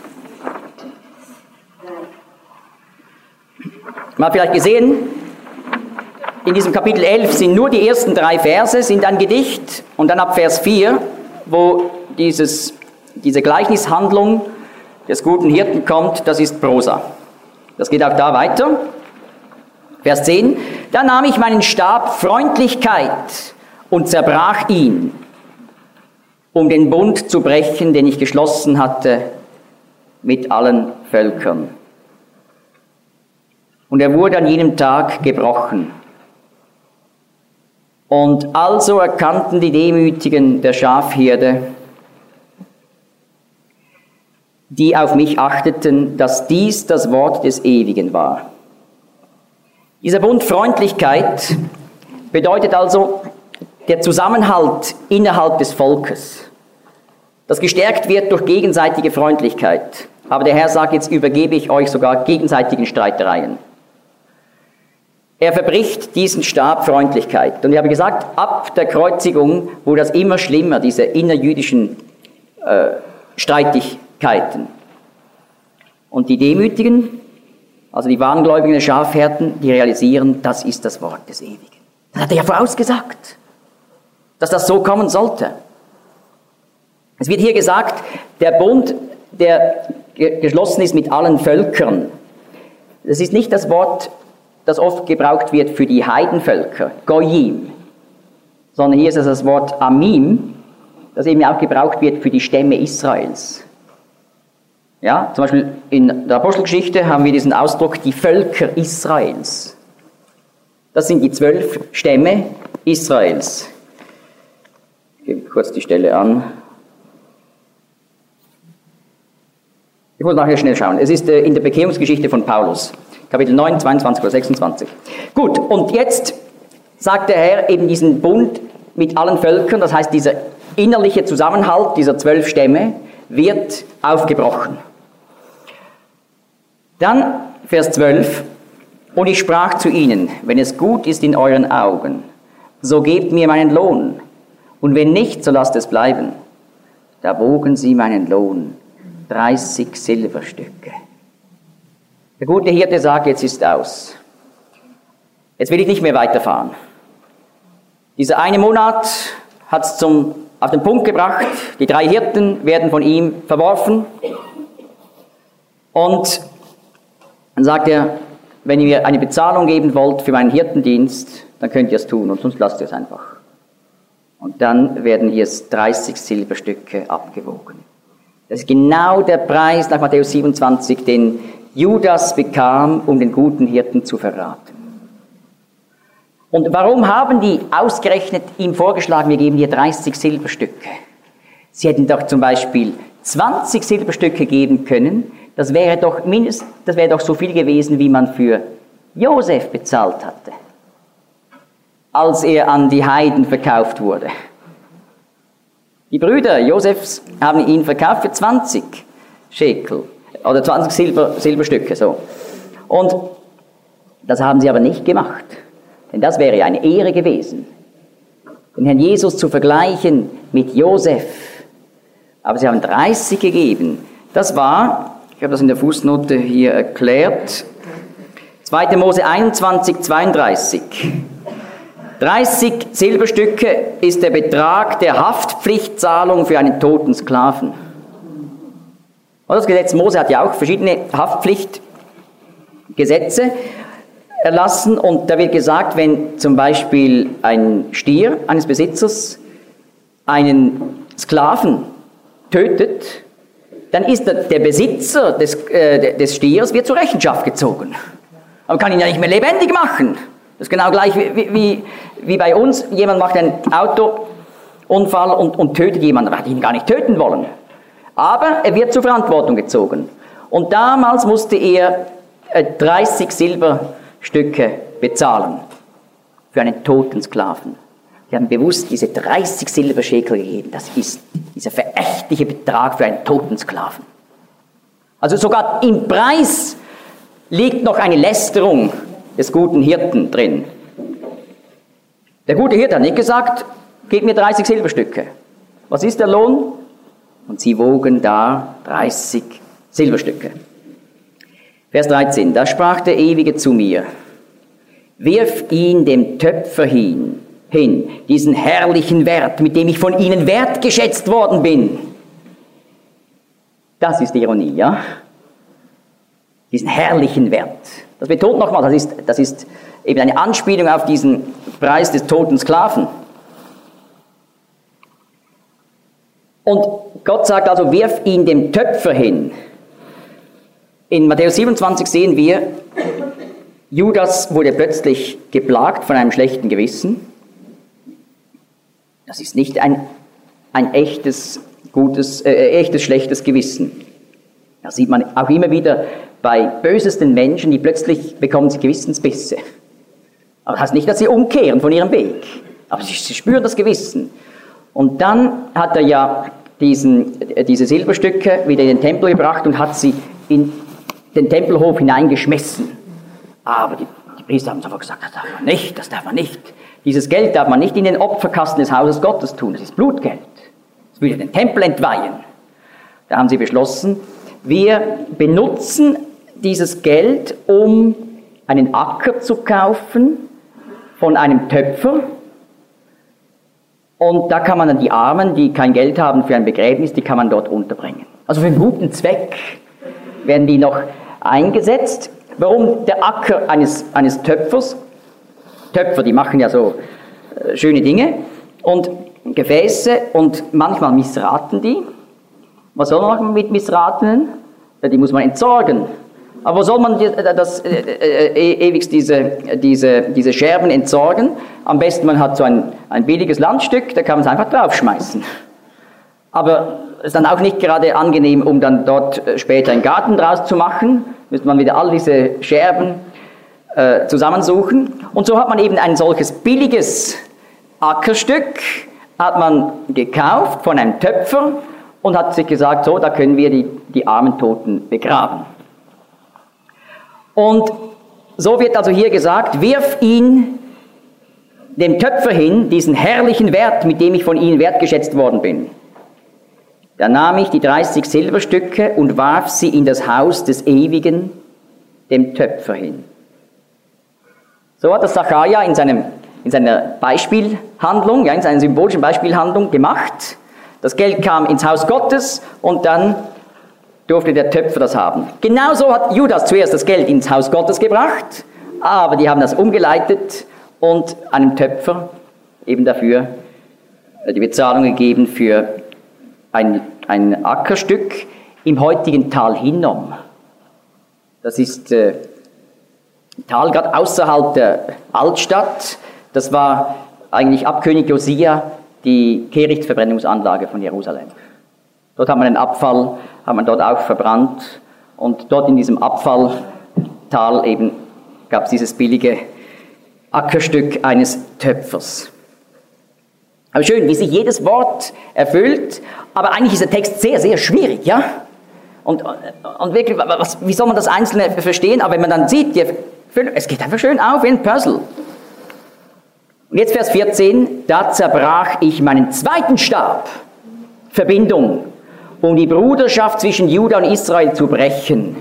Man hat vielleicht gesehen, in diesem Kapitel elf sind nur die ersten drei Verse, sind ein Gedicht, und dann ab Vers vier, wo dieses, diese Gleichnishandlung des guten Hirten kommt, das ist Prosa. Das geht auch da weiter. Vers zehn. Da nahm ich meinen Stab Freundlichkeit und zerbrach ihn, um den Bund zu brechen, den ich geschlossen hatte mit allen Völkern. Und er wurde an jenem Tag gebrochen. Und also erkannten die Demütigen der Schafherde, die auf mich achteten, dass dies das Wort des Ewigen war. Dieser Bund Freundlichkeit bedeutet also der Zusammenhalt innerhalb des Volkes, das gestärkt wird durch gegenseitige Freundlichkeit. Aber der Herr sagt, jetzt übergebe ich euch sogar gegenseitigen Streitereien. Er verbricht diesen Stab Freundlichkeit. Und ich habe gesagt, ab der Kreuzigung wurde das immer schlimmer, diese innerjüdischen äh, Streitigkeiten. Und die Demütigen, also die wahngläubigen der Schafhirten, die realisieren, das ist das Wort des Ewigen. Das hat er ja vorausgesagt, dass das so kommen sollte. Es wird hier gesagt, der Bund, der geschlossen ist mit allen Völkern. Das ist nicht das Wort, das oft gebraucht wird für die Heidenvölker, Goyim, sondern hier ist es das Wort Amim, das eben auch gebraucht wird für die Stämme Israels. Ja, zum Beispiel in der Apostelgeschichte haben wir diesen Ausdruck, die Völker Israels. Das sind die zwölf Stämme Israels. Ich gebe kurz die Stelle an. Ich muss nachher schnell schauen. Es ist in der Bekehrungsgeschichte von Paulus, Kapitel neun, zweiundzwanzig oder sechsundzwanzig. Gut, und jetzt sagt der Herr eben diesen Bund mit allen Völkern, das heißt dieser innerliche Zusammenhalt dieser zwölf Stämme wird aufgebrochen. Dann Vers zwölf. Und ich sprach zu ihnen, wenn es gut ist in euren Augen, so gebt mir meinen Lohn. Und wenn nicht, so lasst es bleiben. Da wogen sie meinen Lohn, dreißig Silberstücke. Der gute Hirte sagt, jetzt ist aus. Jetzt will ich nicht mehr weiterfahren. Dieser eine Monat hat es zum auf den Punkt gebracht, die drei Hirten werden von ihm verworfen. Und dann sagt er, wenn ihr mir eine Bezahlung geben wollt für meinen Hirtendienst, dann könnt ihr es tun und sonst lasst ihr es einfach. Und dann werden hier dreißig Silberstücke abgewogen. Das ist genau der Preis nach Matthäus siebenundzwanzig, den Judas bekam, um den guten Hirten zu verraten. Und warum haben die ausgerechnet ihm vorgeschlagen, wir geben dir dreißig Silberstücke? Sie hätten doch zum Beispiel zwanzig Silberstücke geben können, das wäre doch mindestens, das wäre doch so viel gewesen, wie man für Josef bezahlt hatte, als er an die Heiden verkauft wurde. Die Brüder Josefs haben ihn verkauft für zwanzig Schekel, oder zwanzig Silber, Silberstücke, so. Und das haben sie aber nicht gemacht. Denn das wäre eine Ehre gewesen, den Herrn Jesus zu vergleichen mit Josef. Aber sie haben dreißig gegeben. Das war, ich habe das in der Fußnote hier erklärt, zweiter Mose einundzwanzig, zweiunddreißig. dreißig Silberstücke ist der Betrag der Haftpflichtzahlung für einen toten Sklaven. Und das Gesetz Mose hat ja auch verschiedene Haftpflichtgesetze erlassen, und da wird gesagt, wenn zum Beispiel ein Stier eines Besitzers einen Sklaven tötet, dann ist der, der Besitzer des, äh, des Stiers wird zur Rechenschaft gezogen. Aber man kann ihn ja nicht mehr lebendig machen. Das ist genau gleich wie, wie, wie bei uns. Jemand macht einen Autounfall und, und tötet jemanden. Er hat ihn gar nicht töten wollen. Aber er wird zur Verantwortung gezogen. Und damals musste er dreißig Silberstücke bezahlen für einen toten Sklaven. Sie haben bewusst diese dreißig Silberschekel gegeben. Das ist dieser verächtliche Betrag für einen toten Sklaven. Also sogar im Preis liegt noch eine Lästerung des guten Hirten drin. Der gute Hirte hat nicht gesagt, gib mir dreißig Silberstücke. Was ist der Lohn? Und sie wogen da dreißig Silberstücke. Vers dreizehn, da sprach der Ewige zu mir, wirf ihn dem Töpfer hin, hin, diesen herrlichen Wert, mit dem ich von ihnen wertgeschätzt worden bin. Das ist die Ironie, ja? Diesen herrlichen Wert. Das betont nochmal, das ist, das ist eben eine Anspielung auf diesen Preis des toten Sklaven. Und Gott sagt also, wirf ihn dem Töpfer hin. In Matthäus siebenundzwanzig sehen wir, Judas wurde plötzlich geplagt von einem schlechten Gewissen. Das ist nicht ein, ein echtes, gutes, äh, echtes, schlechtes Gewissen. Das sieht man auch immer wieder bei bösesten Menschen, die plötzlich bekommen sie Gewissensbisse. Aber das heißt nicht, dass sie umkehren von ihrem Weg. Aber sie, sie spüren das Gewissen. Und dann hat er ja diesen, diese Silberstücke wieder in den Tempel gebracht und hat sie in den Tempelhof hineingeschmissen. Aber die, die Priester haben sofort gesagt, das darf man nicht, das darf man nicht. Dieses Geld darf man nicht in den Opferkasten des Hauses Gottes tun, das ist Blutgeld. Das würde den Tempel entweihen. Da haben sie beschlossen, wir benutzen dieses Geld, um einen Acker zu kaufen von einem Töpfer. Und da kann man dann die Armen, die kein Geld haben für ein Begräbnis, die kann man dort unterbringen. Also für einen guten Zweck werden die noch eingesetzt. Warum der Acker eines, eines Töpfers? Töpfer, die machen ja so äh, schöne Dinge und Gefäße und manchmal missraten die. Was soll man machen mit Missratenen? Ja, die muss man entsorgen. Aber wo soll man die, das, äh, äh, ewigst diese, diese, diese Scherben entsorgen? Am besten man hat so ein, ein billiges Landstück, da kann man es einfach draufschmeißen. Aber es ist dann auch nicht gerade angenehm, um dann dort später einen Garten draus zu machen. Müsste man wieder all diese Scherben äh, zusammensuchen. Und so hat man eben ein solches billiges Ackerstück, hat man gekauft von einem Töpfer und hat sich gesagt, so, da können wir die, die armen Toten begraben. Und so wird also hier gesagt, wirf ihn dem Töpfer hin, diesen herrlichen Wert, mit dem ich von ihnen wertgeschätzt worden bin. Da nahm ich die dreißig Silberstücke und warf sie in das Haus des Ewigen, dem Töpfer hin. So hat das Sacharja in, seinem, in seiner Beispielhandlung, ja, in seiner symbolischen Beispielhandlung gemacht. Das Geld kam ins Haus Gottes und dann durfte der Töpfer das haben. Genauso hat Judas zuerst das Geld ins Haus Gottes gebracht, aber die haben das umgeleitet und einem Töpfer eben dafür die Bezahlung gegeben für ein, ein Ackerstück im heutigen Tal Hinnom. Das ist äh, ein Tal gerade außerhalb der Altstadt. Das war eigentlich ab König Josia die Kehrichtverbrennungsanlage von Jerusalem. Dort hat man den Abfall, hat man dort auch verbrannt und dort in diesem Abfalltal eben gab es dieses billige Ackerstück eines Töpfers. Aber schön, wie sich jedes Wort erfüllt, aber eigentlich ist der Text sehr, sehr schwierig, ja? Und, und wirklich, was, wie soll man das Einzelne verstehen? Aber wenn man dann sieht, die, es geht einfach schön auf wie ein Puzzle. Und jetzt Vers vierzehn, da zerbrach ich meinen zweiten Stab, Verbindung, um die Bruderschaft zwischen Juda und Israel zu brechen.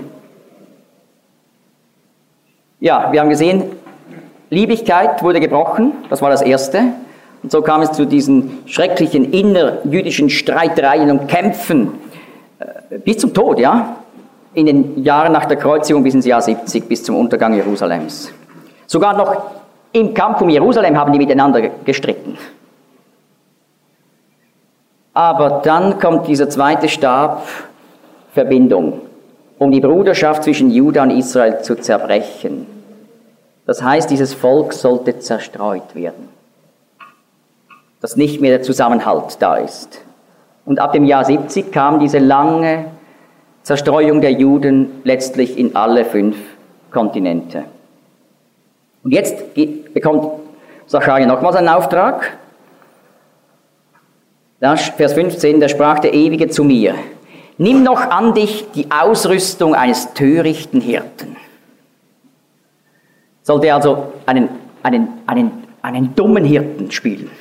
Ja, wir haben gesehen, Liebigkeit wurde gebrochen, das war das Erste. Und so kam es zu diesen schrecklichen innerjüdischen Streitereien und Kämpfen äh, bis zum Tod, ja, in den Jahren nach der Kreuzigung bis ins Jahr siebzig, bis zum Untergang Jerusalems. Sogar noch im Kampf um Jerusalem haben die miteinander gestritten. Aber dann kommt dieser zweite Stab, Verbindung, um die Bruderschaft zwischen Juda und Israel zu zerbrechen. Das heißt, dieses Volk sollte zerstreut werden, dass nicht mehr der Zusammenhalt da ist. Und ab dem Jahr siebzig kam diese lange Zerstreuung der Juden letztlich in alle fünf Kontinente. Und jetzt bekommt Sacharja nochmals einen Auftrag. Da, Vers fünfzehn, da sprach der Ewige zu mir: Nimm noch an dich die Ausrüstung eines törichten Hirten. Sollte er also einen, einen, einen, einen dummen Hirten spielen.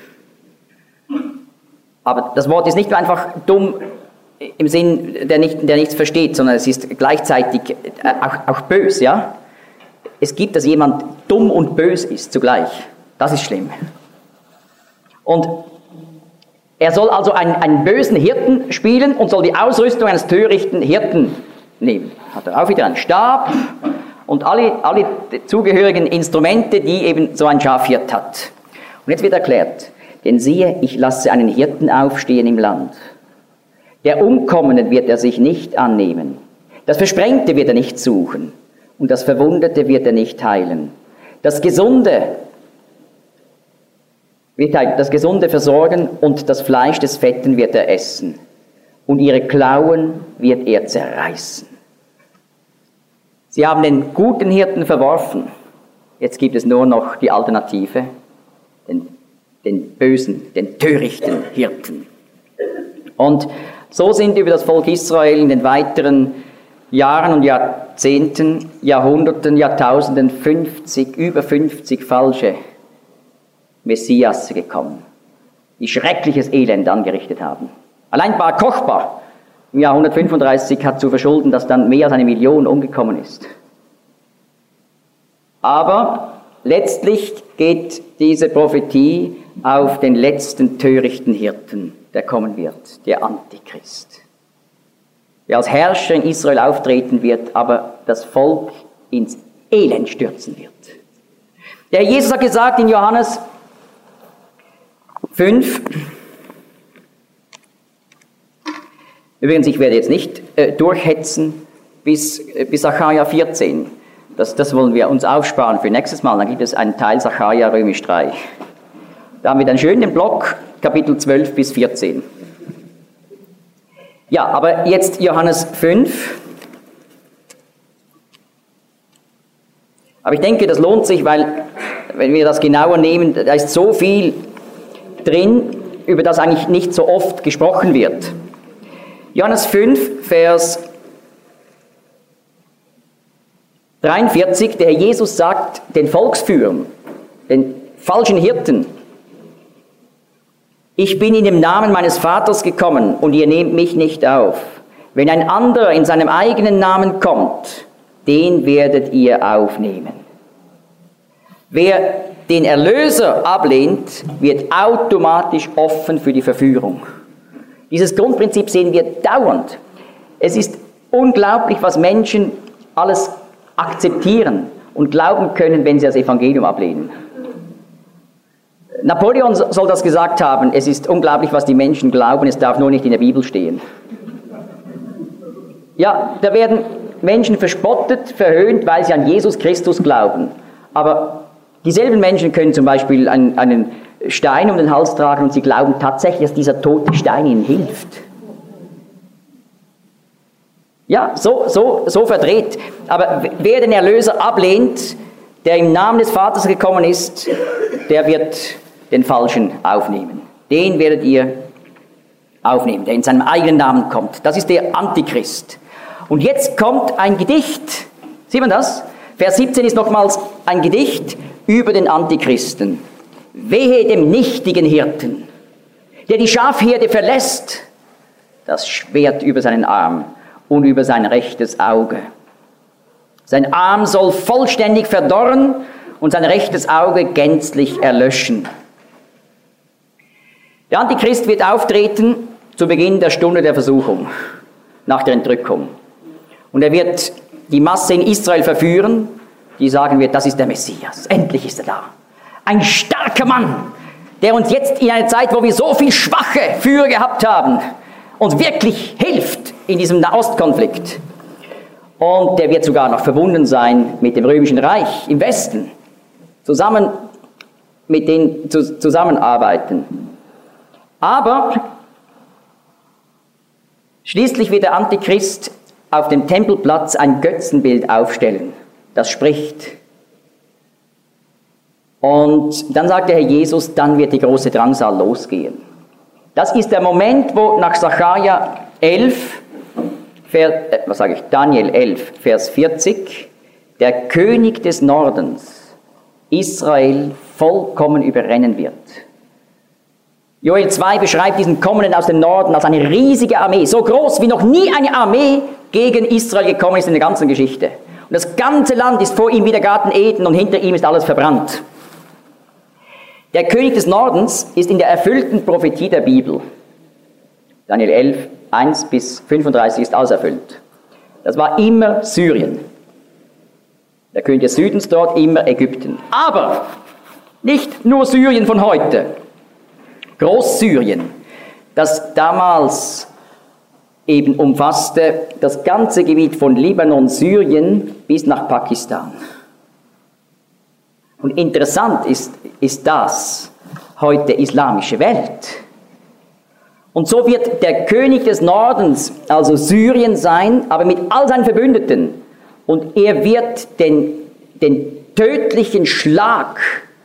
Aber das Wort ist nicht nur einfach dumm im Sinn, der, nicht, der nichts versteht, sondern es ist gleichzeitig auch, auch bös, ja? Es gibt, dass jemand dumm und bös ist zugleich. Das ist schlimm. Und er soll also einen, einen bösen Hirten spielen und soll die Ausrüstung eines törichten Hirten nehmen. Hat er auch wieder einen Stab und alle, alle zugehörigen Instrumente, die eben so ein Schafhirt hat. Und jetzt wird erklärt: Denn siehe, ich lasse einen Hirten aufstehen im Land. Der Umkommenen wird er sich nicht annehmen. Das Versprengte wird er nicht suchen. Und das Verwundete wird er nicht heilen. Das Gesunde wird er, das Gesunde versorgen und das Fleisch des Fetten wird er essen. Und ihre Klauen wird er zerreißen. Sie haben den guten Hirten verworfen. Jetzt gibt es nur noch die Alternative, den, den bösen, den törichten Hirten. Und so sind über das Volk Israel in den weiteren Jahren und Jahrzehnten, Jahrhunderten, Jahrtausenden fünfzig, über fünfzig falsche Messias gekommen, die schreckliches Elend angerichtet haben. Allein Bar Kochba im Jahr hundertfünfunddreißig hat zu verschulden, dass dann mehr als eine Million umgekommen ist. Aber letztlich geht diese Prophetie auf den letzten törichten Hirten, der kommen wird, der Antichrist, der als Herrscher in Israel auftreten wird, aber das Volk ins Elend stürzen wird. Der Jesus hat gesagt in Johannes fünf, übrigens, ich werde jetzt nicht äh, durchhetzen bis, äh, bis Sacharja vierzehn, das, das wollen wir uns aufsparen für nächstes Mal, dann gibt es einen Teil Sacharja römisch drei. Da haben wir dann schön den Block, Kapitel zwölf bis vierzehn. Ja, aber jetzt Johannes fünf. Aber ich denke, das lohnt sich, weil, wenn wir das genauer nehmen, da ist so viel drin, über das eigentlich nicht so oft gesprochen wird. Johannes fünf, Vers dreiundvierzig, der Herr Jesus sagt den Volksführern, den falschen Hirten: Ich bin in dem Namen meines Vaters gekommen und ihr nehmt mich nicht auf. Wenn ein anderer in seinem eigenen Namen kommt, den werdet ihr aufnehmen. Wer den Erlöser ablehnt, wird automatisch offen für die Verführung. Dieses Grundprinzip sehen wir dauernd. Es ist unglaublich, was Menschen alles akzeptieren und glauben können, wenn sie das Evangelium ablehnen. Napoleon soll das gesagt haben: Es ist unglaublich, was die Menschen glauben, es darf nur nicht in der Bibel stehen. Ja, da werden Menschen verspottet, verhöhnt, weil sie an Jesus Christus glauben. Aber dieselben Menschen können zum Beispiel einen, einen Stein um den Hals tragen und sie glauben tatsächlich, dass dieser tote Stein ihnen hilft. Ja, so, so, so verdreht. Aber wer den Erlöser ablehnt, der im Namen des Vaters gekommen ist, der wird den Falschen aufnehmen. Den werdet ihr aufnehmen, der in seinem eigenen Namen kommt. Das ist der Antichrist. Und jetzt kommt ein Gedicht. Sieht man das? Vers siebzehn ist nochmals ein Gedicht über den Antichristen. Wehe dem nichtigen Hirten, der die Schafherde verlässt, das Schwert über seinen Arm und über sein rechtes Auge. Sein Arm soll vollständig verdorren und sein rechtes Auge gänzlich erlöschen. Der Antichrist wird auftreten zu Beginn der Stunde der Versuchung, nach der Entrückung. Und er wird die Masse in Israel verführen, die sagen wird, das ist der Messias, endlich ist er da. Ein starker Mann, der uns jetzt in einer Zeit, wo wir so viel schwache Führer gehabt haben, uns wirklich hilft in diesem Nahostkonflikt. Und der wird sogar noch verbunden sein mit dem Römischen Reich im Westen, zusammen mit denen zu, zusammenarbeiten. Aber schließlich wird der Antichrist auf dem Tempelplatz ein Götzenbild aufstellen, das spricht. Und dann sagt der Herr Jesus, dann wird die große Drangsal losgehen. Das ist der Moment, wo nach Sacharja elf, Vers, äh, was sage ich, Daniel elf, Vers vierzig, der König des Nordens Israel vollkommen überrennen wird. Joel zwei beschreibt diesen Kommenden aus dem Norden als eine riesige Armee, so groß wie noch nie eine Armee gegen Israel gekommen ist in der ganzen Geschichte. Und das ganze Land ist vor ihm wie der Garten Eden und hinter ihm ist alles verbrannt. Der König des Nordens ist in der erfüllten Prophetie der Bibel. Daniel elf, eins bis fünfunddreißig ist alles erfüllt. Das war immer Syrien. Der König des Südens dort immer Ägypten. Aber nicht nur Syrien von heute. Großsyrien, das damals eben umfasste das ganze Gebiet von Libanon, Syrien bis nach Pakistan. Und interessant ist, ist das heute islamische Welt. Und so wird der König des Nordens, also Syrien sein, aber mit all seinen Verbündeten. Und er wird den, den tödlichen Schlag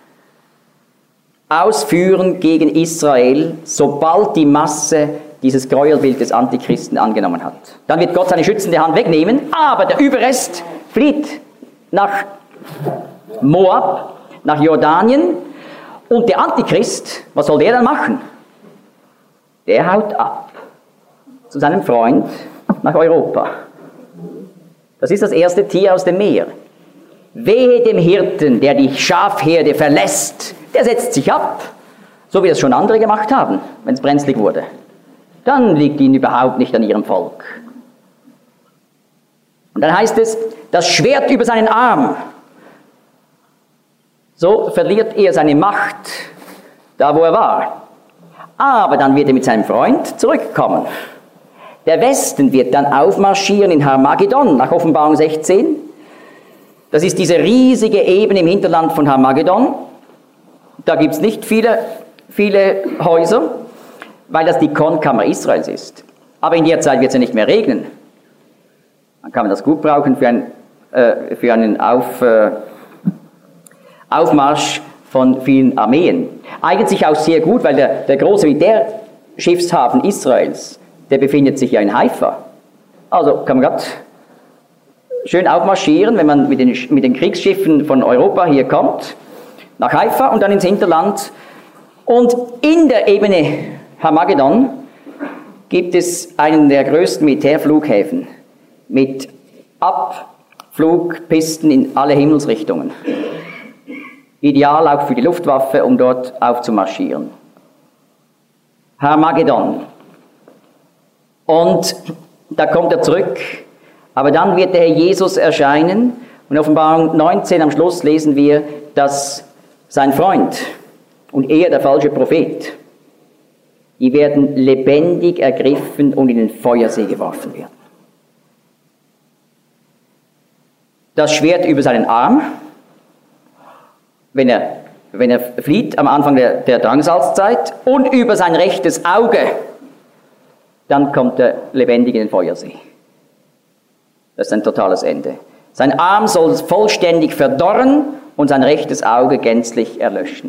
ausführen gegen Israel, sobald die Masse dieses Gräuelbild des Antichristen angenommen hat. Dann wird Gott seine schützende Hand wegnehmen, aber der Überrest flieht nach Moab, nach Jordanien. Und der Antichrist, was soll der dann machen? Der haut ab zu seinem Freund nach Europa. Das ist das erste Tier aus dem Meer. Wehe dem Hirten, der die Schafherde verlässt, der setzt sich ab, so wie das schon andere gemacht haben, wenn es brenzlig wurde. Dann liegt ihnen überhaupt nicht an ihrem Volk. Und dann heißt es, das Schwert über seinen Arm. So verliert er seine Macht, da wo er war. Aber dann wird er mit seinem Freund zurückkommen. Der Westen wird dann aufmarschieren in Harmagedon, nach Offenbarung sechzehn. Das ist diese riesige Ebene im Hinterland von Harmagedon. Da gibt es nicht viele, viele Häuser, weil das die Kornkammer Israels ist. Aber in der Zeit wird es ja nicht mehr regnen. Dann kann man das gut brauchen für, ein, äh, für einen Auf, äh, Aufmarsch von vielen Armeen. Eignet sich auch sehr gut, weil der, der große Militärschiffshafen Israels, der befindet sich ja in Haifa. Also kann man gerade schön aufmarschieren, wenn man mit den, mit den Kriegsschiffen von Europa hier kommt, nach Haifa und dann ins Hinterland. Und in der Ebene Harmagedon gibt es einen der größten Militärflughäfen mit Abflugpisten in alle Himmelsrichtungen. Ideal auch für die Luftwaffe, um dort aufzumarschieren. Harmagedon. Und da kommt er zurück. Aber dann wird der Herr Jesus erscheinen. Und in Offenbarung neunzehn am Schluss lesen wir, dass sein Freund und er, der falsche Prophet, die werden lebendig ergriffen und in den Feuersee geworfen werden. Das Schwert über seinen Arm, wenn er, wenn er flieht am Anfang der, der Drangsalzzeit, und über sein rechtes Auge, dann kommt er lebendig in den Feuersee. Das ist ein totales Ende. Sein Arm soll vollständig verdorren und sein rechtes Auge gänzlich erlöschen.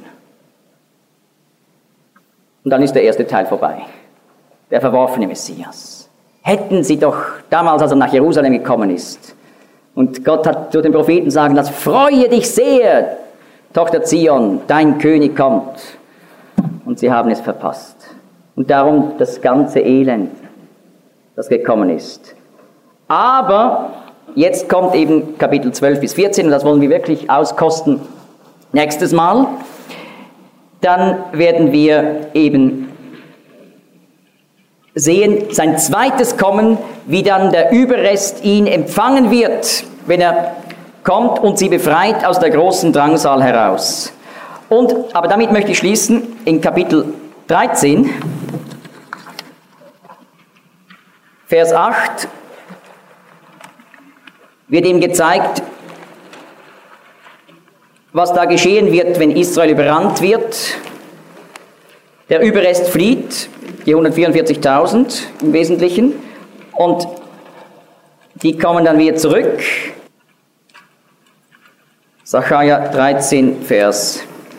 Und dann ist der erste Teil vorbei. Der verworfene Messias. Hätten sie doch damals, als er nach Jerusalem gekommen ist, und Gott hat durch den Propheten sagen lassen, freue dich sehr, Tochter Zion, dein König kommt. Und sie haben es verpasst. Und darum das ganze Elend, das gekommen ist. Aber jetzt kommt eben Kapitel zwölf bis vierzehn, und das wollen wir wirklich auskosten nächstes Mal. Dann werden wir eben sehen, sein zweites Kommen, wie dann der Überrest ihn empfangen wird, wenn er kommt und sie befreit aus der großen Drangsal heraus. Und, aber damit möchte ich schließen, in Kapitel dreizehn, Vers acht, wird ihm gezeigt, was da geschehen wird, wenn Israel überrannt wird. Der Überrest flieht, die hundertvierundvierzigtausend im Wesentlichen, und die kommen dann wieder zurück. Sacharja dreizehn, Vers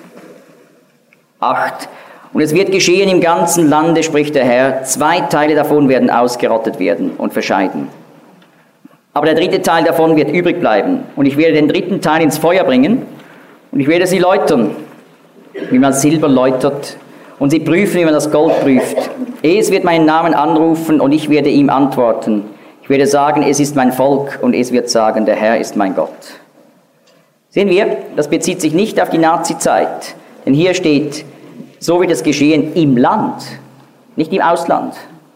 acht. Und es wird geschehen im ganzen Lande, spricht der Herr, zwei Teile davon werden ausgerottet werden und verscheiden. Aber der dritte Teil davon wird übrig bleiben. Und ich werde den dritten Teil ins Feuer bringen und ich werde sie läutern, wie man Silber läutert, und sie prüfen, wie man das Gold prüft. Es wird meinen Namen anrufen und ich werde ihm antworten. Ich werde sagen, es ist mein Volk, und es wird sagen, der Herr ist mein Gott. Sehen wir, das bezieht sich nicht auf die Nazi-Zeit, denn hier steht, so wird es geschehen im Land, nicht im Ausland.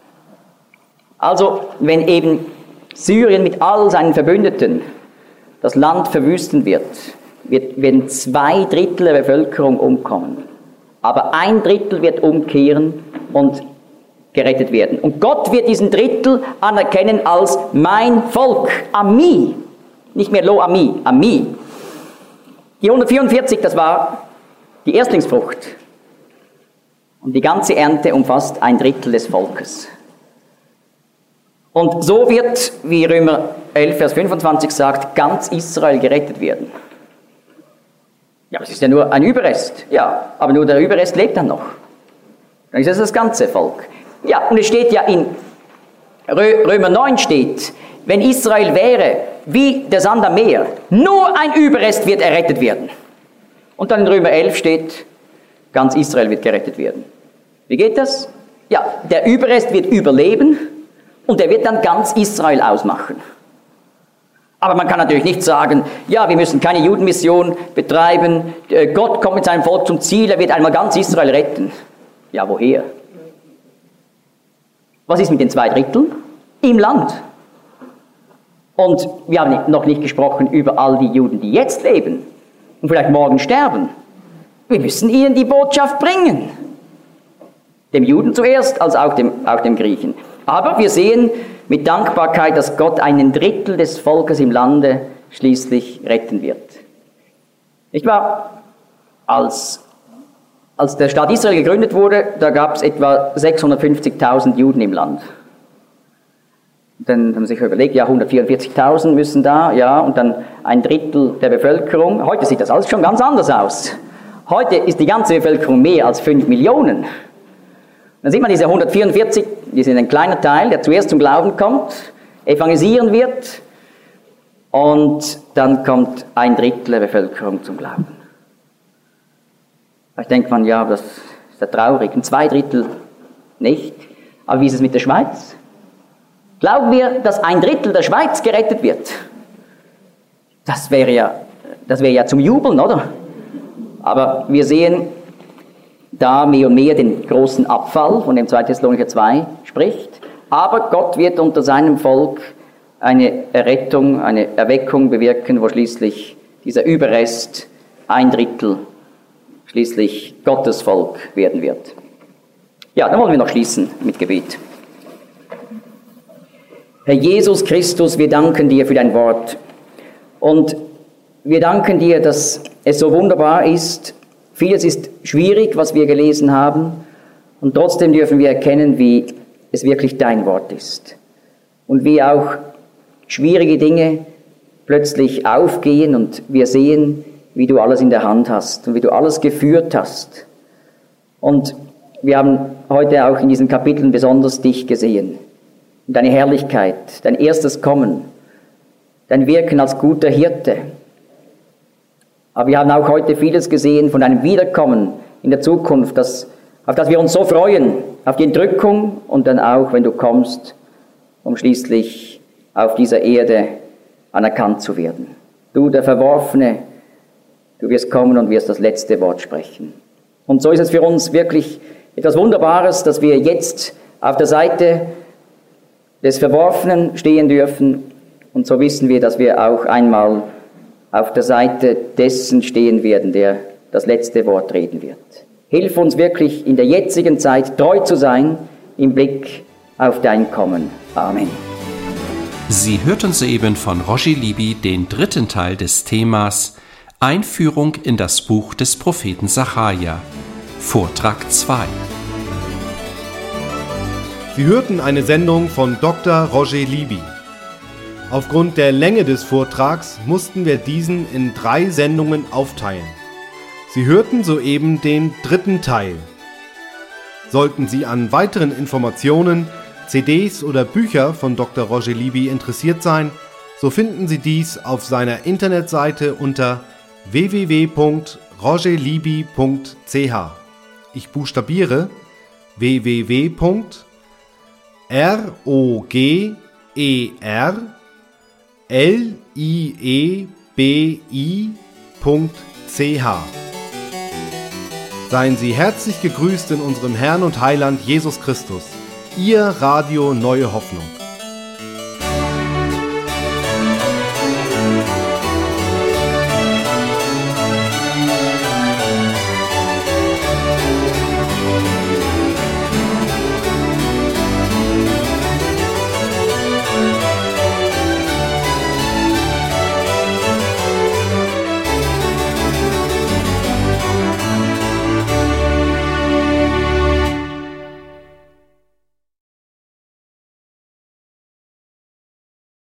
Also, wenn eben Syrien mit all seinen Verbündeten das Land verwüsten wird, wird werden zwei Drittel der Bevölkerung umkommen. Aber ein Drittel wird umkehren und gerettet werden. Und Gott wird diesen Drittel anerkennen als mein Volk, Ami. Nicht mehr Lo Ami, Ami. Die hundertvierundvierzig, das war die Erstlingsfrucht. Und die ganze Ernte umfasst ein Drittel des Volkes. Und so wird, wie Römer elf, Vers fünfundzwanzig sagt, ganz Israel gerettet werden. Ja, aber es ist ja nur ein Überrest. Ja, aber nur der Überrest lebt dann noch. Dann ist es das ganze Volk. Ja, und es steht ja in Römer neun steht, wenn Israel wäre wie der Sand am Meer, nur ein Überrest wird errettet werden. Und dann in Römer elf steht, ganz Israel wird gerettet werden. Wie geht das? Ja, der Überrest wird überleben und er wird dann ganz Israel ausmachen. Aber man kann natürlich nicht sagen, ja, wir müssen keine Judenmission betreiben, Gott kommt mit seinem Volk zum Ziel, er wird einmal ganz Israel retten. Ja, woher? Was ist mit den zwei Dritteln? Im Land. Und wir haben noch nicht gesprochen über all die Juden, die jetzt leben und vielleicht morgen sterben. Wir müssen ihnen die Botschaft bringen. Dem Juden zuerst, als auch dem, auch dem Griechen. Aber wir sehen mit Dankbarkeit, dass Gott einen Drittel des Volkes im Lande schließlich retten wird. Nicht wahr? Als, als der Staat Israel gegründet wurde, da gab es etwa sechshundertfünfzigtausend Juden im Land. Dann haben sie sich überlegt, ja, hundertvierundvierzigtausend müssen da, ja, und dann ein Drittel der Bevölkerung. Heute sieht das alles schon ganz anders aus. Heute ist die ganze Bevölkerung mehr als fünf Millionen. Dann sieht man diese hundertvierundvierzig, die sind ein kleiner Teil, der zuerst zum Glauben kommt, evangelisieren wird, und dann kommt ein Drittel der Bevölkerung zum Glauben. Da denkt man, ja, das ist ja traurig, und zwei Drittel nicht. Aber wie ist es mit der Schweiz? Glauben wir, dass ein Drittel der Schweiz gerettet wird? Das wäre ja, das wäre ja zum Jubeln, oder? Aber wir sehen da mehr und mehr den großen Abfall, von dem zweiten Thessalonicher zwei spricht. Aber Gott wird unter seinem Volk eine Errettung, eine Erweckung bewirken, wo schließlich dieser Überrest, ein Drittel, schließlich Gottes Volk werden wird. Ja, dann wollen wir noch schließen mit Gebet. Herr Jesus Christus, wir danken dir für dein Wort. Und wir danken dir, dass es so wunderbar ist. Vieles ist schwierig, was wir gelesen haben. Und trotzdem dürfen wir erkennen, wie es wirklich dein Wort ist. Und wie auch schwierige Dinge plötzlich aufgehen und wir sehen, wie du alles in der Hand hast und wie du alles geführt hast. Und wir haben heute auch in diesen Kapiteln besonders dich gesehen. Deine Herrlichkeit, dein erstes Kommen, dein Wirken als guter Hirte. Aber wir haben auch heute vieles gesehen von deinem Wiederkommen in der Zukunft, das, auf das wir uns so freuen, auf die Entrückung und dann auch, wenn du kommst, um schließlich auf dieser Erde anerkannt zu werden. Du, der Verworfene, du wirst kommen und wirst das letzte Wort sprechen. Und so ist es für uns wirklich etwas Wunderbares, dass wir jetzt auf der Seite des Verworfenen stehen dürfen. Und so wissen wir, dass wir auch einmal auf der Seite dessen stehen werden, der das letzte Wort reden wird. Hilf uns wirklich in der jetzigen Zeit treu zu sein im Blick auf dein Kommen. Amen. Sie hörten soeben von Roger Libby den dritten Teil des Themas Einführung in das Buch des Propheten Sacharja, Vortrag zwei. Sie hörten eine Sendung von Doktor Roger Libby. Aufgrund der Länge des Vortrags mussten wir diesen in drei Sendungen aufteilen. Sie hörten soeben den dritten Teil. Sollten Sie an weiteren Informationen, C Ds oder Bücher von Doktor Roger Libby interessiert sein, so finden Sie dies auf seiner Internetseite unter w w w punkt roger libby punkt c h. Ich buchstabiere w w w punkt roger libby punkt c h. Seien Sie herzlich gegrüßt in unserem Herrn und Heiland Jesus Christus. Ihr Radio Neue Hoffnung.